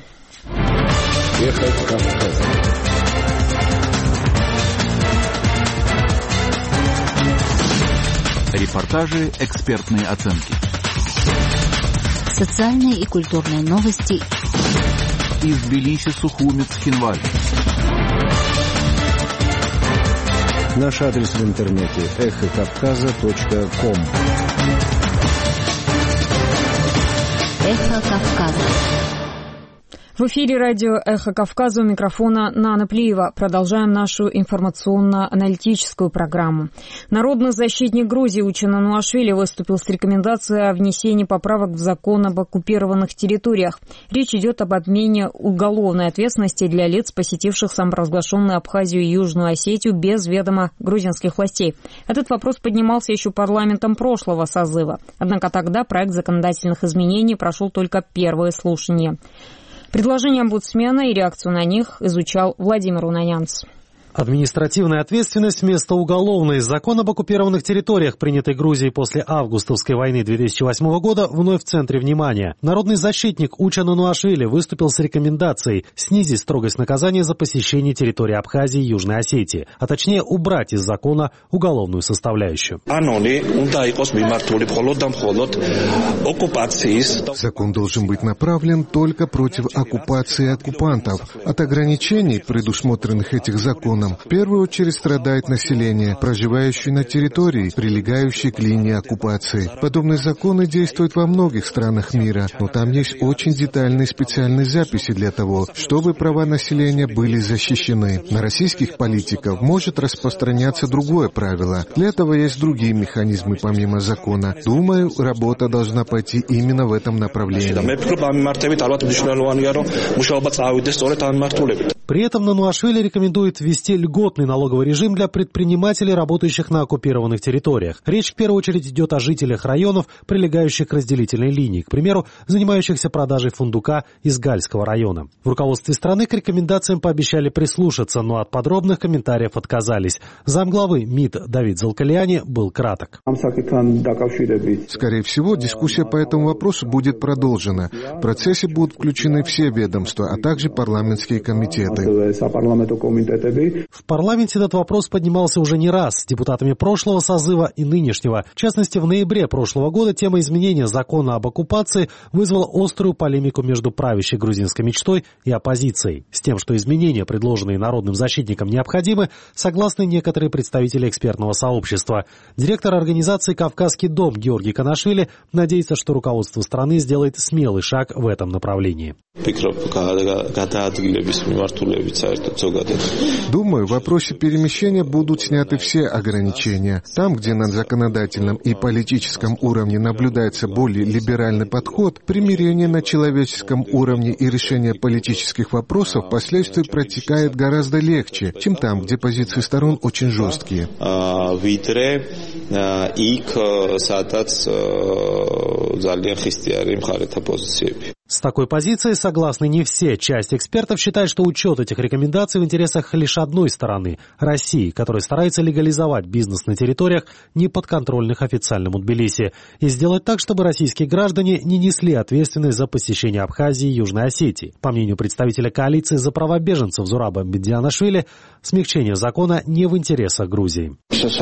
Speaker 14: Эхо Кавказа. Репортажи, экспертные оценки.
Speaker 3: Социальные и культурные новости.
Speaker 16: Из Тбилиси, Сухуми, Цхинваль.
Speaker 14: Наш адрес в интернете эхо кавказа точка ком.
Speaker 3: Эхо Кавказа.
Speaker 1: В эфире радио «Эхо Кавказа», у микрофона Нана Плиева. Продолжаем нашу информационно-аналитическую программу. Народный защитник Грузии Учен Ануашвили выступил с рекомендацией о внесении поправок в закон об оккупированных территориях. Речь идет об отмене уголовной ответственности для лиц, посетивших самопровозглашенную Абхазию и Южную Осетию без ведома грузинских властей. Этот вопрос поднимался еще парламентом прошлого созыва. Однако тогда проект законодательных изменений прошел только первое слушание. Предложения омбудсмена и реакцию на них изучал Владимир Унанянц.
Speaker 5: Административная ответственность вместо уголовной. Закон об оккупированных территориях, принятый Грузией после августовской войны две тысячи восьмого года, вновь в центре внимания. Народный защитник Учен Ануашвили выступил с рекомендацией снизить строгость наказания за посещение территории Абхазии и Южной Осетии, а точнее убрать из закона уголовную составляющую.
Speaker 4: Закон должен быть направлен только против оккупации оккупантов. От ограничений, предусмотренных этих законом, в первую очередь страдает население, проживающее на территории, прилегающей к линии оккупации. Подобные законы действуют во многих странах мира, но там есть очень детальные специальные записи для того, чтобы права населения были защищены. На российских политиков может распространяться другое правило. Для этого есть другие механизмы помимо закона. Думаю, работа должна пойти именно в этом направлении.
Speaker 5: При этом Нануашвили рекомендует ввести льготный налоговый режим для предпринимателей, работающих на оккупированных территориях. Речь в первую очередь идет о жителях районов, прилегающих к разделительной линии, к примеру, занимающихся продажей фундука из Гальского района. В руководстве страны к рекомендациям пообещали прислушаться, но от подробных комментариев отказались. Замглавы МИД Давид Залкалиани был краток.
Speaker 4: Скорее всего, дискуссия по этому вопросу будет продолжена. В процессе будут включены все ведомства, а также парламентские комитеты.
Speaker 5: В парламенте этот вопрос поднимался уже не раз с депутатами прошлого созыва и нынешнего. В частности, в ноябре прошлого года тема изменения закона об оккупации вызвала острую полемику между правящей грузинской мечтой и оппозицией. С тем, что изменения, предложенные народным защитником, необходимы, согласны некоторые представители экспертного сообщества. Директор организации «Кавказский дом» Георгий Канашвили надеется, что руководство страны сделает смелый шаг в этом направлении.
Speaker 4: Думаю, в вопросе перемещения будут сняты все ограничения. Там, где на законодательном и политическом уровне наблюдается более либеральный подход, примирение на человеческом уровне и решение политических вопросов впоследствии протекает гораздо легче, чем там, где позиции сторон очень жесткие.
Speaker 5: С такой позицией согласны не все. Часть экспертов считает, что учет этих рекомендаций в интересах лишь одной стороны – России, которая старается легализовать бизнес на территориях, не подконтрольных официальному Тбилиси, и сделать так, чтобы российские граждане не несли ответственность за посещение Абхазии и Южной Осетии. По мнению представителя коалиции за права беженцев Зураба Медианашвили, смягчение закона не в интересах Грузии.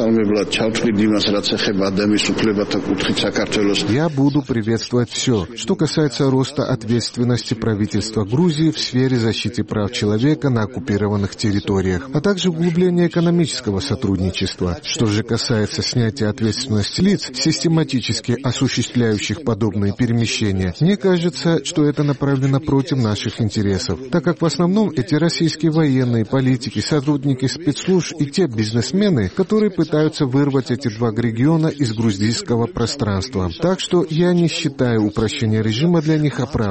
Speaker 4: Я буду приветствовать все, что касается роста ответственности правительства Грузии в сфере защиты прав человека на оккупированных территориях, а также углубления экономического сотрудничества. Что же касается снятия ответственности лиц, систематически осуществляющих подобные перемещения, мне кажется, что это направлено против наших интересов, так как в основном эти российские военные, политики, сотрудники спецслужб и те бизнесмены, которые пытаются вырвать эти два региона из грузинского пространства. Так что я не считаю упрощение режима для них оправданным.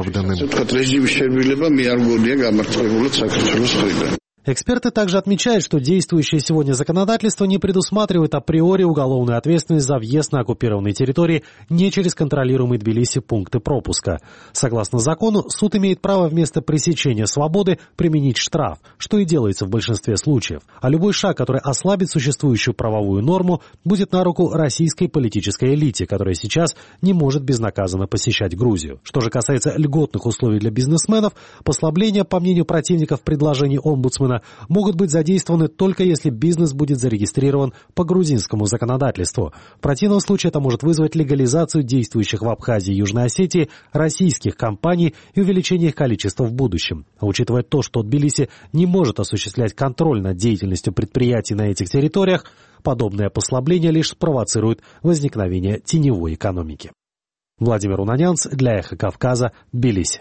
Speaker 5: Эксперты также отмечают, что действующее сегодня законодательство не предусматривает априори уголовную ответственность за въезд на оккупированные территории не через контролируемые Тбилиси пункты пропуска. Согласно закону, суд имеет право вместо пресечения свободы применить штраф, что и делается в большинстве случаев. А любой шаг, который ослабит существующую правовую норму, будет на руку российской политической элите, которая сейчас не может безнаказанно посещать Грузию. Что же касается льготных условий для бизнесменов, послабление, по мнению противников предложений омбудсмена, региона могут быть задействованы только если бизнес будет зарегистрирован по грузинскому законодательству. В противном случае это может вызвать легализацию действующих в Абхазии и Южной Осетии российских компаний и увеличение их количества в будущем. А учитывая то, что Тбилиси не может осуществлять контроль над деятельностью предприятий на этих территориях, подобное послабление лишь спровоцирует возникновение теневой экономики. Владимир Унанянц для «Эхо Кавказа», Тбилиси.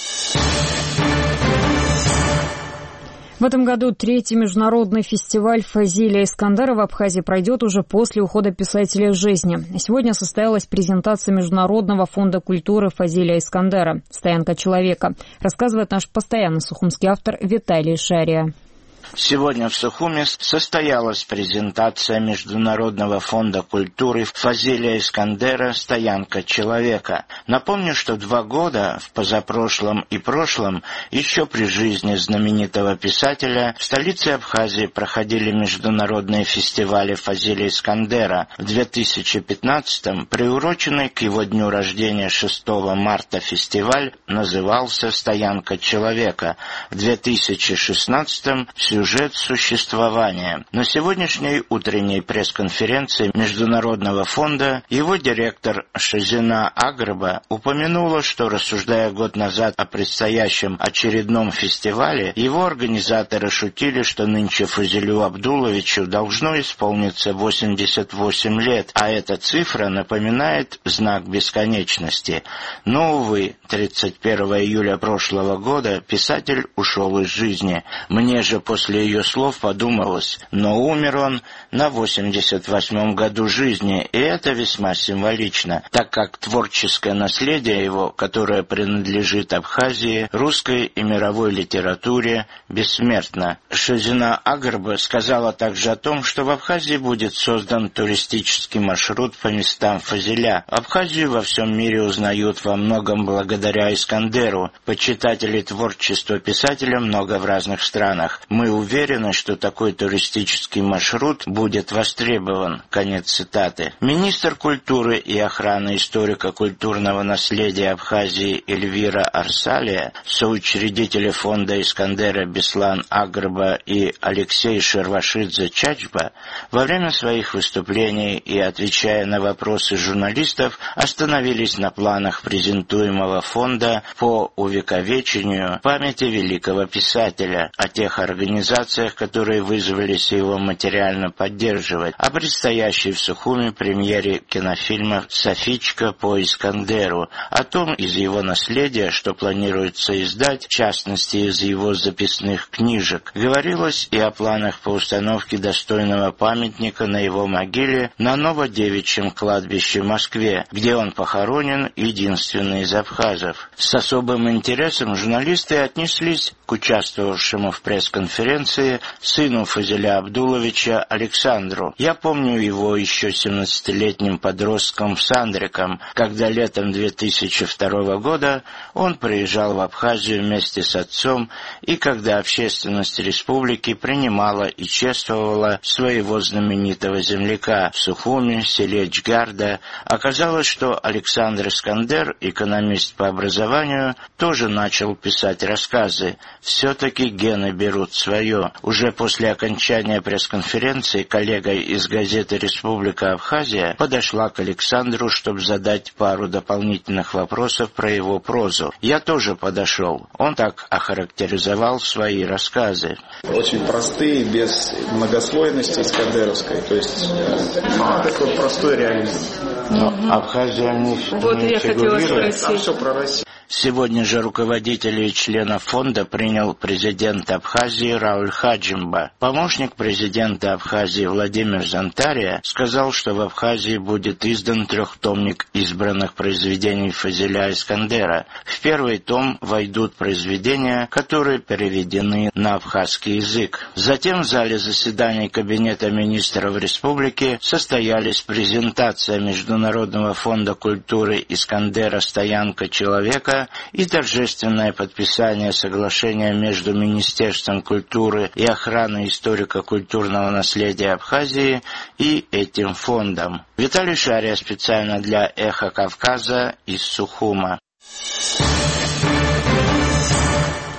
Speaker 1: В этом году третий международный фестиваль Фазилия Искандера в Абхазии пройдет уже после ухода писателя из жизни. Сегодня состоялась презентация Международного фонда культуры Фазилия Искандера «Стоянка человека», рассказывает наш постоянный сухумский автор Виталий Шария.
Speaker 17: Сегодня в Сухуме состоялась презентация Международного фонда культуры Фазилия Искандера «Стоянка человека». Напомню, что два года, в позапрошлом и прошлом, еще при жизни знаменитого писателя, в столице Абхазии проходили международные фестивали Фазилия Искандера. В две тысячи пятнадцатом, приуроченный к его дню рождения шестого марта фестиваль, назывался «Стоянка человека». В две тысячи шестнадцатом сюжет существования. На сегодняшней утренней пресс-конференции Международного фонда его директор Шазина Аграба упомянула, что, рассуждая год назад о предстоящем очередном фестивале, его организаторы шутили, что нынче Фазилю Абдуловичу должно исполниться восемьдесят восемь лет, а эта цифра напоминает знак бесконечности. Но, увы, тридцать первого июля прошлого года писатель ушел из жизни. Мне же после После ее слов подумалось, но умер он на восемьдесят восьмом году жизни, и это весьма символично, так как творческое наследие его, которое принадлежит Абхазии, русской и мировой литературе, бессмертно. Шазина Аграба сказала также о том, что в Абхазии будет создан туристический маршрут по местам Фазиля. Абхазию во всем мире узнают во многом благодаря Искандеру. Почитателей творчества писателя много в разных странах. Мы уверены, что такой туристический маршрут будет востребован. Конец цитаты. Министр культуры и охраны историко-культурного наследия Абхазии Эльвира Арсалия, соучредители фонда Искандера Беслан Аграба и Алексей Шервашидзе Чачба во время своих выступлений и отвечая на вопросы журналистов остановились на планах презентуемого фонда по увековечению памяти великого писателя, о тех организациях, которые вызвались его материально поддерживать, о предстоящей в Сухуме премьере кинофильма «Софичка» по Искандеру, о том из его наследия, что планируется издать, в частности из его записных книжек. Говорилось и о планах по установке достойного памятника на его могиле на Новодевичьем кладбище в Москве, где он похоронен, единственный из абхазов. С особым интересом журналисты отнеслись к участвовавшему в пресс-конференции сыну Фазиля Абдуловича Александру. Я помню его еще семнадцатилетним подростком Сандриком, когда летом две тысячи второго года он приезжал в Абхазию вместе с отцом, и когда общественность республики принимала и чествовала своего знаменитого земляка в Сухуме, селе Джгарда, оказалось, что Александр Искандер, экономист по образованию, тоже начал писать рассказы. Все-таки гены берут свое. Уже после окончания пресс-конференции коллега из газеты «Республика Абхазия» подошла к Александру, чтобы задать пару дополнительных вопросов про его прозу. Я тоже подошел. Он так охарактеризовал свои рассказы.
Speaker 18: Очень простые, без многослойности искандеровской. То есть ну, такой простой реализм.
Speaker 17: Но Абхазия не,
Speaker 18: вот
Speaker 17: не
Speaker 18: я хотела
Speaker 17: фигурирует.
Speaker 18: спросить. Все про Россию.
Speaker 17: Сегодня же руководителей и членов фонда принял президент Абхазии Рауль Хаджимба. Помощник президента Абхазии Владимир Зантария сказал, что в Абхазии будет издан трехтомник избранных произведений Фазиля Искандера. В первый том войдут произведения, которые переведены на абхазский язык. Затем в зале заседаний Кабинета министров республики состоялись презентация Международного фонда культуры Искандера «Стоянка человека» и торжественное подписание соглашения между Министерством культуры и охраны историко-культурного наследия Абхазии и этим фондом. Виталий Шария специально для «Эхо Кавказа» из Сухума.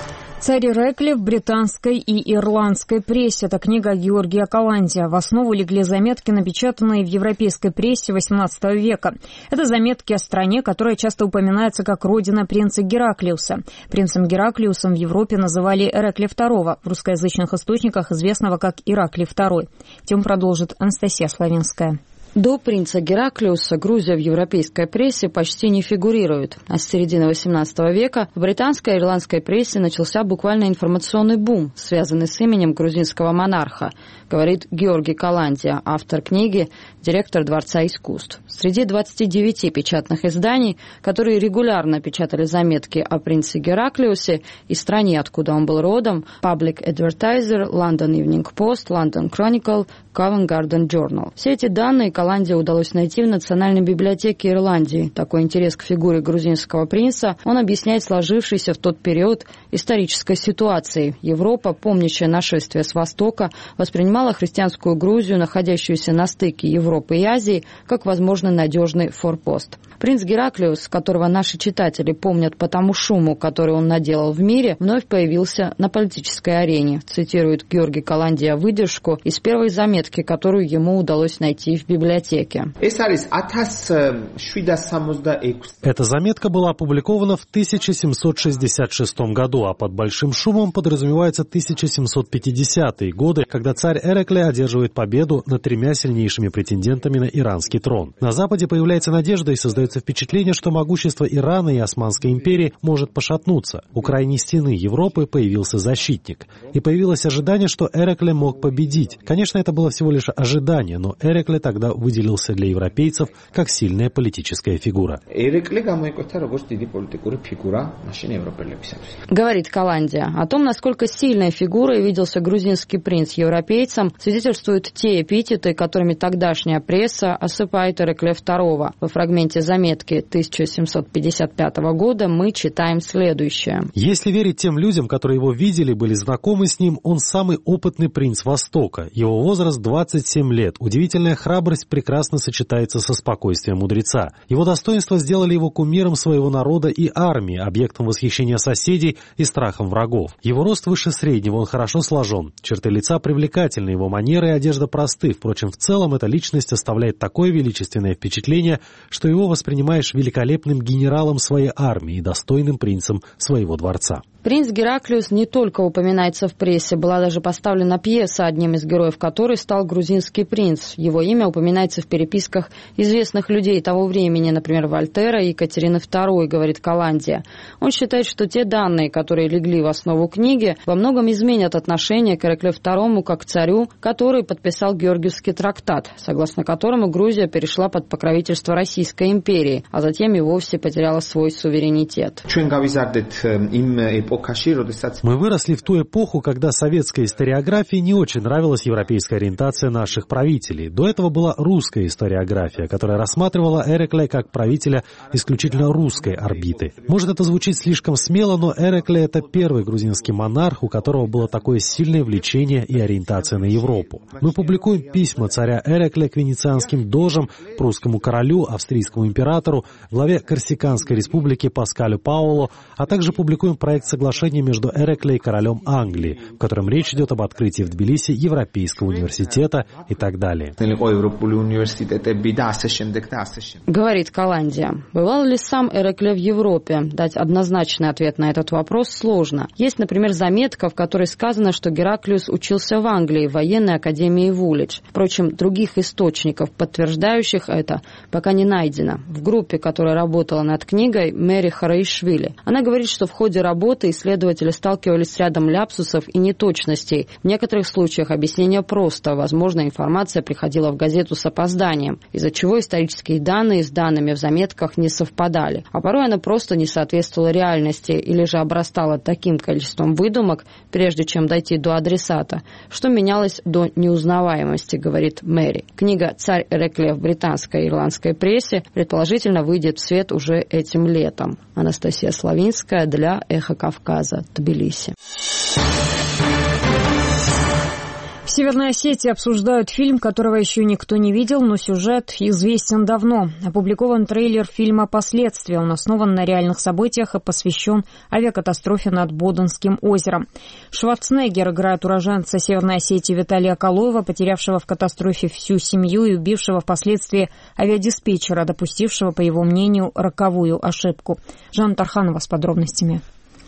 Speaker 1: «Царь Ирекли» в британской и ирландской прессе. Это книга Георгия Каландия. В основу легли заметки, напечатанные в европейской прессе восемнадцатого века. Это заметки о стране, которая часто упоминается как родина принца Гераклиуса. Принцем Гераклиусом в Европе называли Ирекли второго, в русскоязычных источниках известного как Ираклий второй. Тему продолжит Анастасия Славинская.
Speaker 6: До принца Гераклиуса Грузия в европейской прессе почти не фигурирует. А с середины восемнадцатого века в британской и ирландской прессе начался буквально информационный бум, связанный с именем грузинского монарха, говорит Георгий Каландия, автор книги, директор Дворца искусств. Среди двадцати девяти печатных изданий, которые регулярно печатали заметки о принце Гераклиусе и стране, откуда он был родом, Public Advertiser, London Evening Post, London Chronicle, Covent Garden Journal. Все эти данные Каландии удалось найти в Национальной библиотеке Ирландии. Такой интерес к фигуре грузинского принца он объясняет сложившейся в тот период исторической ситуацией. Европа, помнящая нашествие с Востока, воспринимала христианскую Грузию, находящуюся на стыке Европы и Азии, как возможно надежный форпост. Принц Гераклиус, которого наши читатели помнят по тому шуму, который он наделал в мире, вновь появился на политической арене, цитирует Георгий Каландия выдержку из первой заметки, которую ему удалось найти в библиотеке.
Speaker 5: Эта заметка была опубликована в тысяча семьсот шестьдесят шестом году, а под большим шумом подразумевается тысяча семьсот пятидесятые годы, когда царь Ирекли одерживает победу над тремя сильнейшими претендентами на иранский трон. На Западе появляется надежда и создается впечатление, что могущество Ирана и Османской империи может пошатнуться. У крайней стены Европы появился защитник. И появилось ожидание, что Ирекли мог победить. Конечно, это было всего лишь ожидание, но Ирекли тогда выделился для европейцев как сильная политическая фигура.
Speaker 6: Говорит Каландия. О том, насколько сильной фигурой виделся грузинский принц европейцам, свидетельствуют те эпитеты, которыми тогдашняя пресса осыпает Ирекли второго. Во фрагменте заметки тысяча семьсот пятьдесят пятого года мы читаем следующее.
Speaker 5: Если верить тем людям, которые его видели, были знакомы с ним, он самый опытный принц Востока. Его возраст двадцать семь лет. Удивительная храбрость прекрасно сочетается со спокойствием мудреца. Его достоинства сделали его кумиром своего народа и армии, объектом восхищения соседей и страхом врагов. Его рост выше среднего, он хорошо сложен. Черты лица привлекательны, его манеры и одежда просты. Впрочем, в целом эта личность оставляет такое величественное впечатление, что его воспринимаешь великолепным генералом своей армии и достойным принцем своего дворца.
Speaker 6: Принц Гераклиус не только упоминается в прессе, была даже поставлена пьеса, одним из героев которой стал грузинский принц. Его имя упоминается в переписках известных людей того времени, например, Вольтера и Екатерины второй, говорит Каландия. Он считает, что те данные, которые легли в основу книги, во многом изменят отношение к Ираклию второму как к царю, который подписал Георгиевский трактат, согласно которому Грузия перешла под покровительство Российской империи, а затем и вовсе потеряла свой суверенитет.
Speaker 5: Мы выросли в ту эпоху, когда советской историографии не очень нравилась европейская ориентация наших правителей. До этого была русская историография, которая рассматривала Ирекли как правителя исключительно русской орбиты. Может, это звучит слишком смело, но Ирекли — это первый грузинский монарх, у которого было такое сильное влечение и ориентация на Европу. Мы публикуем письма царя Ирекли к венецианским дожам, прусскому королю, австрийскому императору, главе Корсиканской республики Паскалю Паоло, а также публикуем проект соглашения между Ирекли и королем Англии, в котором речь идет об открытии в Тбилиси Европейского университета и так далее.
Speaker 6: Говорит Каландия. Бывал ли сам Ирекли в Европе? Дать однозначный ответ на этот вопрос сложно. Есть, например, заметка, в которой сказано, что Гераклиус учился в Англии в военной академии Вулидж. Впрочем, других источников, подтверждающих это, пока не найдено. В группе, которая работала над книгой, Мэри Хараишвили. Она говорит, что в ходе работы исследователи сталкивались с рядом ляпсусов и неточностей. В некоторых случаях объяснение просто. Возможно, информация приходила в газету с опозданием, из-за чего исторические данные с данными в заметках не совпадали. А порой она просто не соответствовала реальности или же обрастала таким количеством выдумок, прежде чем дойти до адресата, что менялось до неузнаваемости, говорит Мэри. Книга «Царь Ирекли» в британской и ирландской прессе предположительно выйдет в свет уже этим летом. Анастасия Славинская для «Эхо Кавказа», Тбилиси.
Speaker 1: Северной Осетии обсуждают фильм, которого еще никто не видел, но сюжет известен давно. Опубликован трейлер фильма «Последствия». Он основан на реальных событиях и посвящен авиакатастрофе над Боденским озером. Шварценеггер играет уроженца Северной Осетии Виталия Калоева, потерявшего в катастрофе всю семью и убившего впоследствии авиадиспетчера, допустившего, по его мнению, роковую ошибку. Жанна Тарханова с подробностями.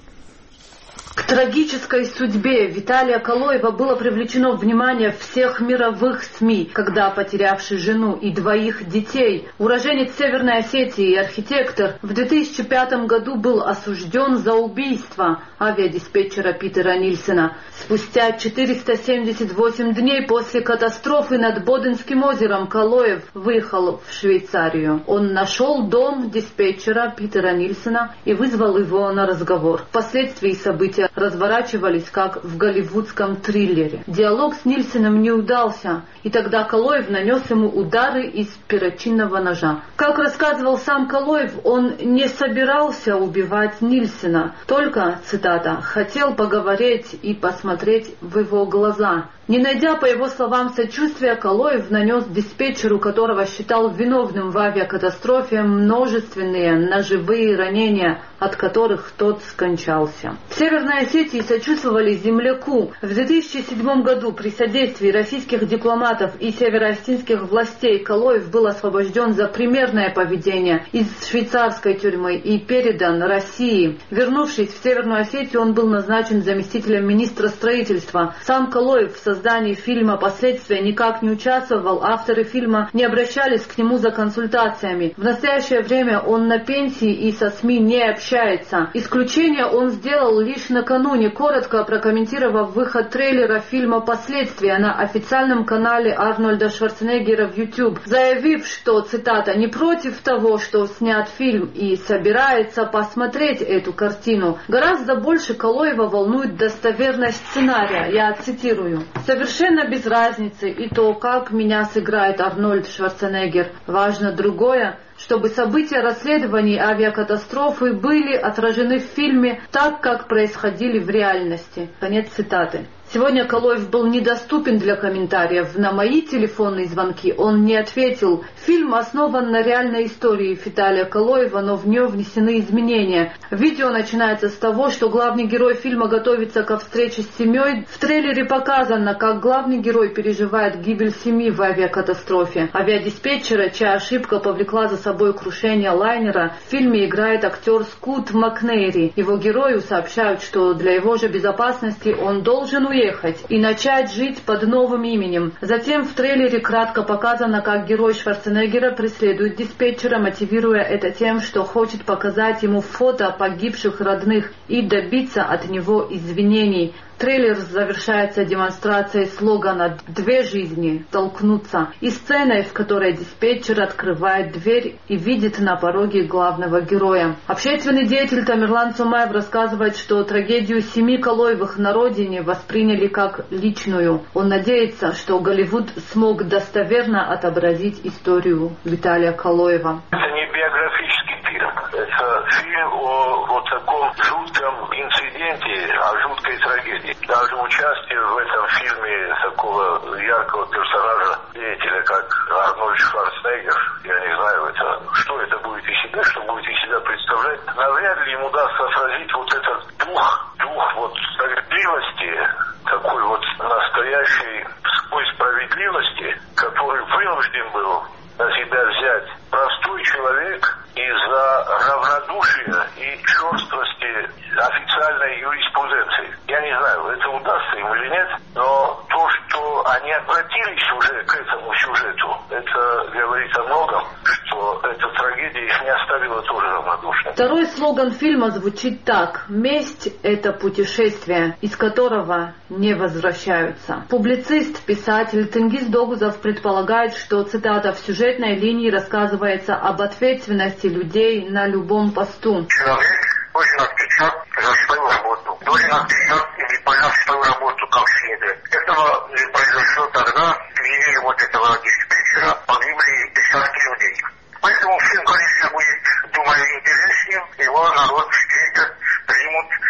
Speaker 19: К трагической судьбе Виталия Калоева было привлечено внимание всех мировых СМИ, когда потерявший жену и двоих детей, уроженец Северной Осетии и архитектор, в две тысячи пятом году был осужден за убийство авиадиспетчера Питера Нильсена. Спустя четыреста семьдесят восемь дней после катастрофы над Боденским озером Калоев выехал в Швейцарию. Он нашел дом диспетчера Питера Нильсена и вызвал его на разговор. Впоследствии события разворачивались, как в голливудском триллере. Диалог с Нильсеном не удался, и тогда Калоев нанес ему удары из перочинного ножа. Как рассказывал сам Калоев, он не собирался убивать Нильсена, только, цитата, «хотел поговорить и посмотреть в его глаза». Не найдя, по его словам, сочувствия, Калоев нанес диспетчеру, которого считал виновным в авиакатастрофе, множественные ножевые ранения, от которых тот скончался. В Северной Осетии сочувствовали земляку. В две тысячи седьмом году при содействии российских дипломатов и североосетинских властей Калоев был освобожден за примерное поведение из швейцарской тюрьмы и передан России. Вернувшись в Северную Осетию, он был назначен заместителем министра строительства. Сам Калоев в создании фильма «Последствия» никак не участвовал, авторы фильма не обращались к нему за консультациями. В настоящее время он на пенсии и со СМИ не общается. Исключение он сделал лишь накануне, коротко прокомментировав выход трейлера фильма «Последствия» на официальном канале Арнольда Шварценеггера в YouTube, заявив, что, цитата, «не против того, что снят фильм и собирается посмотреть эту картину. Гораздо больше Калоева волнует достоверность сценария». Я цитирую. «Совершенно без разницы и то, как меня сыграет Арнольд Шварценеггер. Важно другое, чтобы события расследований авиакатастрофы были отражены в фильме так, как происходили в реальности». Конец цитаты. Сегодня Калоев был недоступен для комментариев. На мои телефонные звонки он не ответил. Фильм основан на реальной истории Виталия Калоева, но в нее внесены изменения. Видео начинается с того, что главный герой фильма готовится ко встрече с семьей. В трейлере показано, как главный герой переживает гибель семьи в авиакатастрофе. Авиадиспетчера, чья ошибка повлекла за собой крушение лайнера, в фильме играет актер Скут Макнейри. Его герою сообщают, что для его же безопасности он должен уехать и начать жить под новым именем. Затем в трейлере кратко показано, как герой Шварценеггера преследует диспетчера, мотивируя это тем, что хочет показать ему фото погибших родных и добиться от него извинений. Трейлер завершается демонстрацией слогана «Две жизни толкнутся» и сценой, в которой диспетчер открывает дверь и видит на пороге главного героя. Общественный деятель Тамерлан Цумаев рассказывает, что трагедию семьи Калоевых на родине восприняли как личную. Он надеется, что Голливуд смог достоверно отобразить историю Виталия Калоева.
Speaker 20: Это не биографический фильм. Это фильм о вот таком жутком инциденте, о жуткой трагедии. Даже участие в этом фильме такого яркого персонажа, деятеля, как Арнольд Шварценеггер, я не знаю, это, что это будет из себя, что будет из себя представлять. Навряд ли ему удастся отразить вот этот дух, дух вот справедливости, такой вот настоящей справедливости, который вынужден был на себя взять простой человек из-за равнодушия и черствости официальной юриспруденции. Я не знаю, это удастся им или нет, но то, что они обратились уже к этому сюжету, это говорит о многом, что эта трагедия их не оставила тоже равнодушными.
Speaker 19: Второй слоган фильма звучит так: «Месть – это путешествие, из которого не возвращаются». Публицист, писатель Тенгиз Догузов предполагает, что, цитата, «в сюжетной линии рассказывается об ответственности людей на любом посту».
Speaker 20: Человек должен отвечать за свою работу, должен отвечать и выполнять свою работу как следует. Этого не произошло тогда, в гибели вот этого диспетчера погибли десятки людей. Поэтому фильм, конечно, будет, думаю, интереснее, его народ встретит, примут.
Speaker 19: В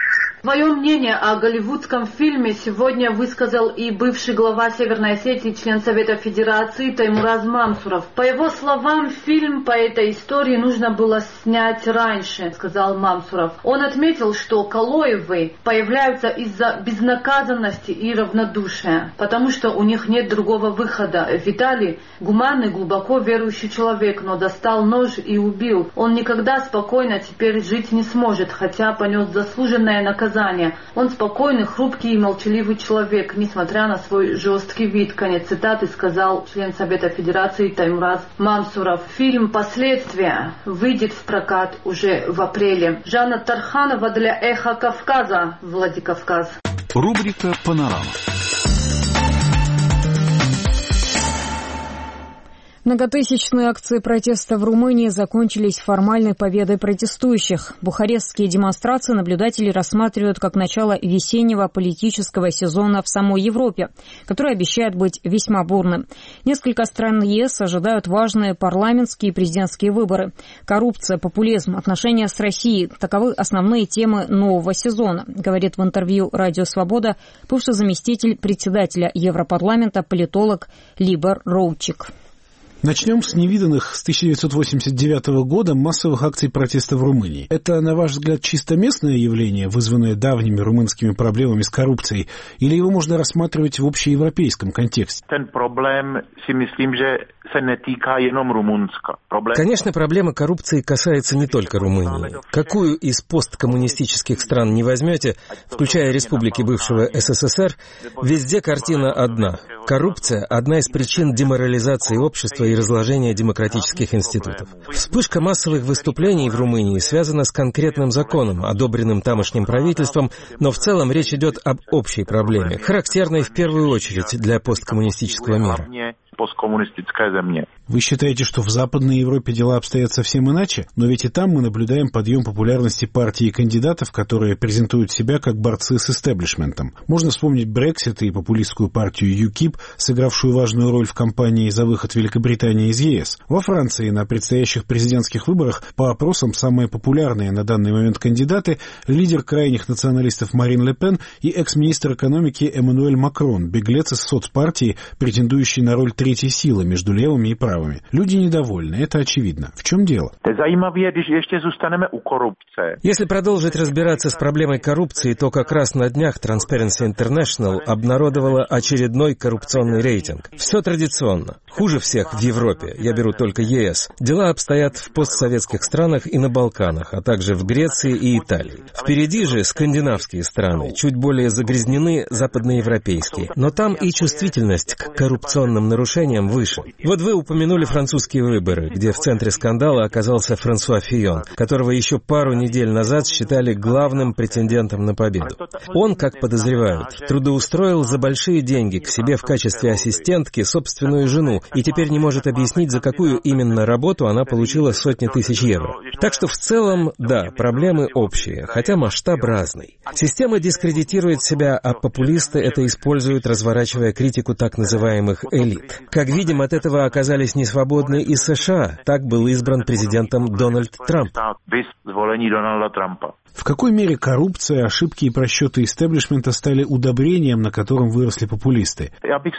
Speaker 19: Свое мнение о голливудском фильме сегодня высказал и бывший глава Северной Осетии, член Совета Федерации Таймураз Мамсуров. По его словам, фильм по этой истории нужно было снять раньше, сказал Мамсуров. Он отметил, что Калоевы появляются из-за безнаказанности и равнодушия, потому что у них нет другого выхода. Виталий гуманный, глубоко верующий человек, но достал нож и убил. Он никогда спокойно теперь жить не сможет, хотя понес заслуженное наказание. Он спокойный, хрупкий и молчаливый человек, несмотря на свой жесткий вид. Конец цитаты сказал член Совета Федерации Таймураз Мамсуров. Фильм «Последствия» выйдет в прокат уже в апреле. Жанна Тарханова для «Эхо Кавказа», Владикавказ.
Speaker 16: Рубрика «Панорама».
Speaker 1: Многотысячные акции протеста в Румынии закончились формальной победой протестующих. Бухарестские демонстрации наблюдатели рассматривают как начало весеннего политического сезона в самой Европе, который обещает быть весьма бурным. Несколько стран ЕС ожидают важные парламентские и президентские выборы. Коррупция, популизм, отношения с Россией – таковы основные темы нового сезона, говорит в интервью «Радио Свобода» бывший заместитель председателя Европарламента политолог Либор Роучик.
Speaker 21: Начнем с невиданных с тысяча девятьсот восемьдесят девятого года массовых акций протеста в Румынии. Это, на ваш взгляд, чисто местное явление, вызванное давними румынскими проблемами с коррупцией, или его можно рассматривать в общеевропейском контексте?
Speaker 22: Конечно, проблема коррупции касается не только Румынии. Какую из посткоммунистических стран не возьмете, включая республики бывшего СССР, везде картина одна. Коррупция – одна из причин деморализации общества и разложения демократических институтов. Вспышка массовых выступлений в Румынии связана с конкретным законом, одобренным тамошним правительством, но в целом речь идет об общей проблеме, характерной в первую очередь для посткоммунистического мира.
Speaker 21: Вы считаете, что в Западной Европе дела обстоят совсем иначе? Но ведь и там мы наблюдаем подъем популярности партий и кандидатов, которые презентуют себя как борцы с истеблишментом. Можно вспомнить Брексит и популистскую партию ЮКИП, сыгравшую важную роль в кампании за выход Великобритании из ЕС. Во Франции на предстоящих президентских выборах по опросам самые популярные на данный момент кандидаты – лидер крайних националистов Марин Ле Пен и экс-министр экономики Эммануэль Макрон, беглец из соцпартии, претендующий на роль третьей силы между левыми и правыми. Люди недовольны, это очевидно. В чем дело?
Speaker 22: Если продолжить разбираться с проблемой коррупции, то как раз на днях Transparency International обнародовала очередной коррупционный рейтинг. Все традиционно. Хуже всех в Европе, я беру только ЕС. Дела обстоят в постсоветских странах и на Балканах, а также в Греции и Италии. Впереди же скандинавские страны, чуть более загрязнены западноевропейские. Но там и чувствительность к коррупционным нарушениям выше. Вот вы упомянули французские выборы, где в центре скандала оказался Франсуа Фийон, которого еще пару недель назад считали главным претендентом на победу. Он, как подозревают, трудоустроил за большие деньги к себе в качестве ассистентки собственную жену и теперь не может объяснить, за какую именно работу она получила сотни тысяч евро. Так что в целом, да, проблемы общие, хотя масштаб разный. Система дискредитирует себя, а популисты это используют, разворачивая критику так называемых элит. Как видим, от этого оказались несвободны и США. Так был избран президентом Дональд Трамп.
Speaker 21: В какой мере коррупция, ошибки и просчеты истеблишмента стали удобрением, на котором выросли популисты?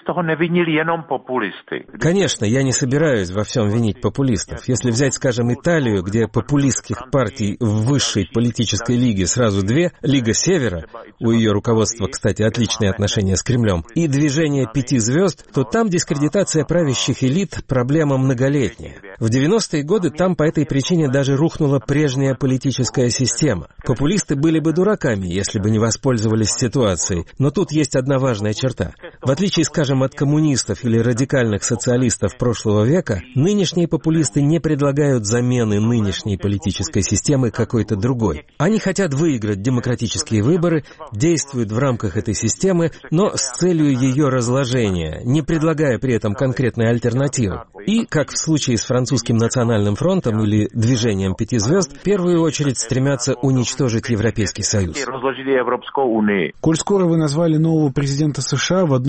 Speaker 22: Конечно, я не собираюсь во всем винить популистов. Если взять, скажем, Италию, где популистских партий в высшей политической лиге сразу две, Лига Севера, у ее руководства, кстати, отличные отношения с Кремлем, и Движение Пяти Звезд, то там дискредитация правящих элит – проблема многолетняя. В девяностые годы там по этой причине даже рухнула прежняя политическая система. Популисты были бы дураками, если бы не воспользовались ситуацией. Но тут есть одна важная черта. В отличие, скажем, от коммунистов или радикальных социалистов прошлого века, нынешние популисты не предлагают замены нынешней политической системы какой-то другой. Они хотят выиграть демократические выборы, действуют в рамках этой системы, но с целью ее разложения, не предлагая при этом конкретной альтернативы. И, как в случае с французским национальным фронтом или Движением Пяти Звезд, в первую очередь стремятся уничтожить Европейский Союз.
Speaker 21: Коль скоро вы назвали нового президента США, в одном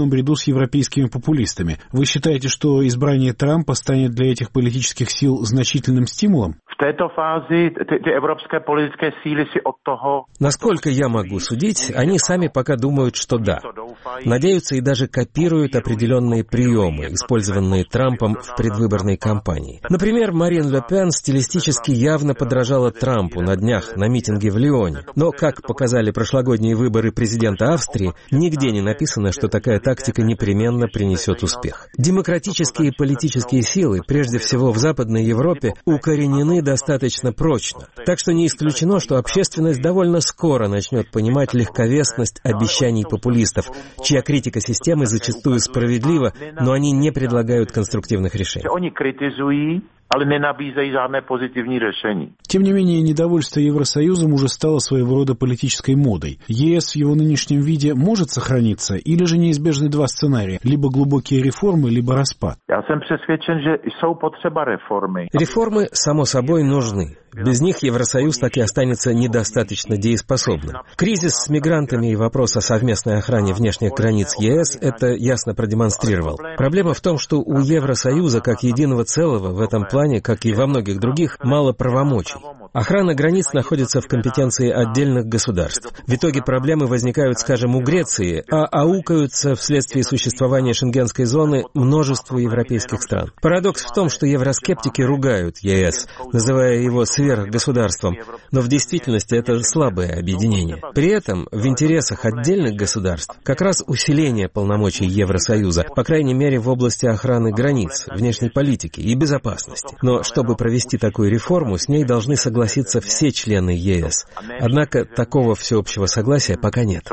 Speaker 21: одном ряду с европейскими популистами. Вы считаете, что избрание Трампа станет для этих политических сил значительным стимулом?
Speaker 8: В této fázi ty, ty evropské politické síly si od toho...
Speaker 22: Насколько я могу судить, они сами пока думают, что да. Надеются и даже копируют определенные приемы, использованные Трампом в предвыборной кампании. Например, Марин Ле Пен стилистически явно подражала Трампу на днях на митинге в Лионе. Но, как показали прошлогодние выборы президента Австрии, нигде не написано, что такая тактика непременно принесет успех. Демократические политические силы, прежде всего в Западной Европе, укоренены достаточно прочно. Так что не исключено, что общественность довольно скоро начнет понимать легковесность обещаний популистов, чья критика системы зачастую справедлива, но они не предлагают конструктивных решений.
Speaker 8: ale nenabízejí žádné pozitivní řešení.
Speaker 21: Тем не менее, недовольство Евросоюзом уже стало своего рода политической модой. ЕС в его нынешнем виде может сохраниться, или же неизбежны два сценария – либо глубокие реформы, либо распад?
Speaker 8: Я jsem přesvědčen, že jsou potřeba reformy.
Speaker 22: Реформы, само собой, нужны. Без них Евросоюз так и останется недостаточно дееспособным. Кризис с мигрантами и вопрос о совместной охране внешних границ ЕС это ясно продемонстрировал. Проблема в том, что у Евросоюза как единого целого в этом плане, как и во многих других, мало правомочий. Охрана границ находится в компетенции отдельных государств. В итоге проблемы возникают, скажем, у Греции, а аукаются вследствие существования шенгенской зоны множеству европейских стран. Парадокс в том, что евроскептики ругают ЕС, называя его сверхгосударством, но в действительности это слабое объединение. При этом в интересах отдельных государств как раз усиление полномочий Евросоюза, по крайней мере в области охраны границ, внешней политики и безопасности. Но чтобы провести такую реформу, с ней должны согласиться все члены ЕС. Однако такого всеобщего согласия пока нет.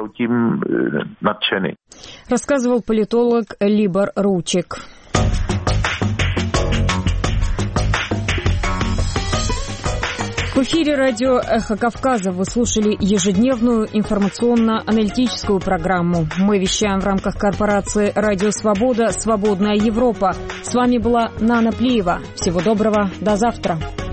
Speaker 1: Рассказывал политолог Либор Ручек. В эфире радио «Эхо Кавказа» вы слушали ежедневную информационно-аналитическую программу. Мы вещаем в рамках корпорации «Радио Свобода. Свободная Европа». С вами была Нана Плиева. Всего доброго. До завтра.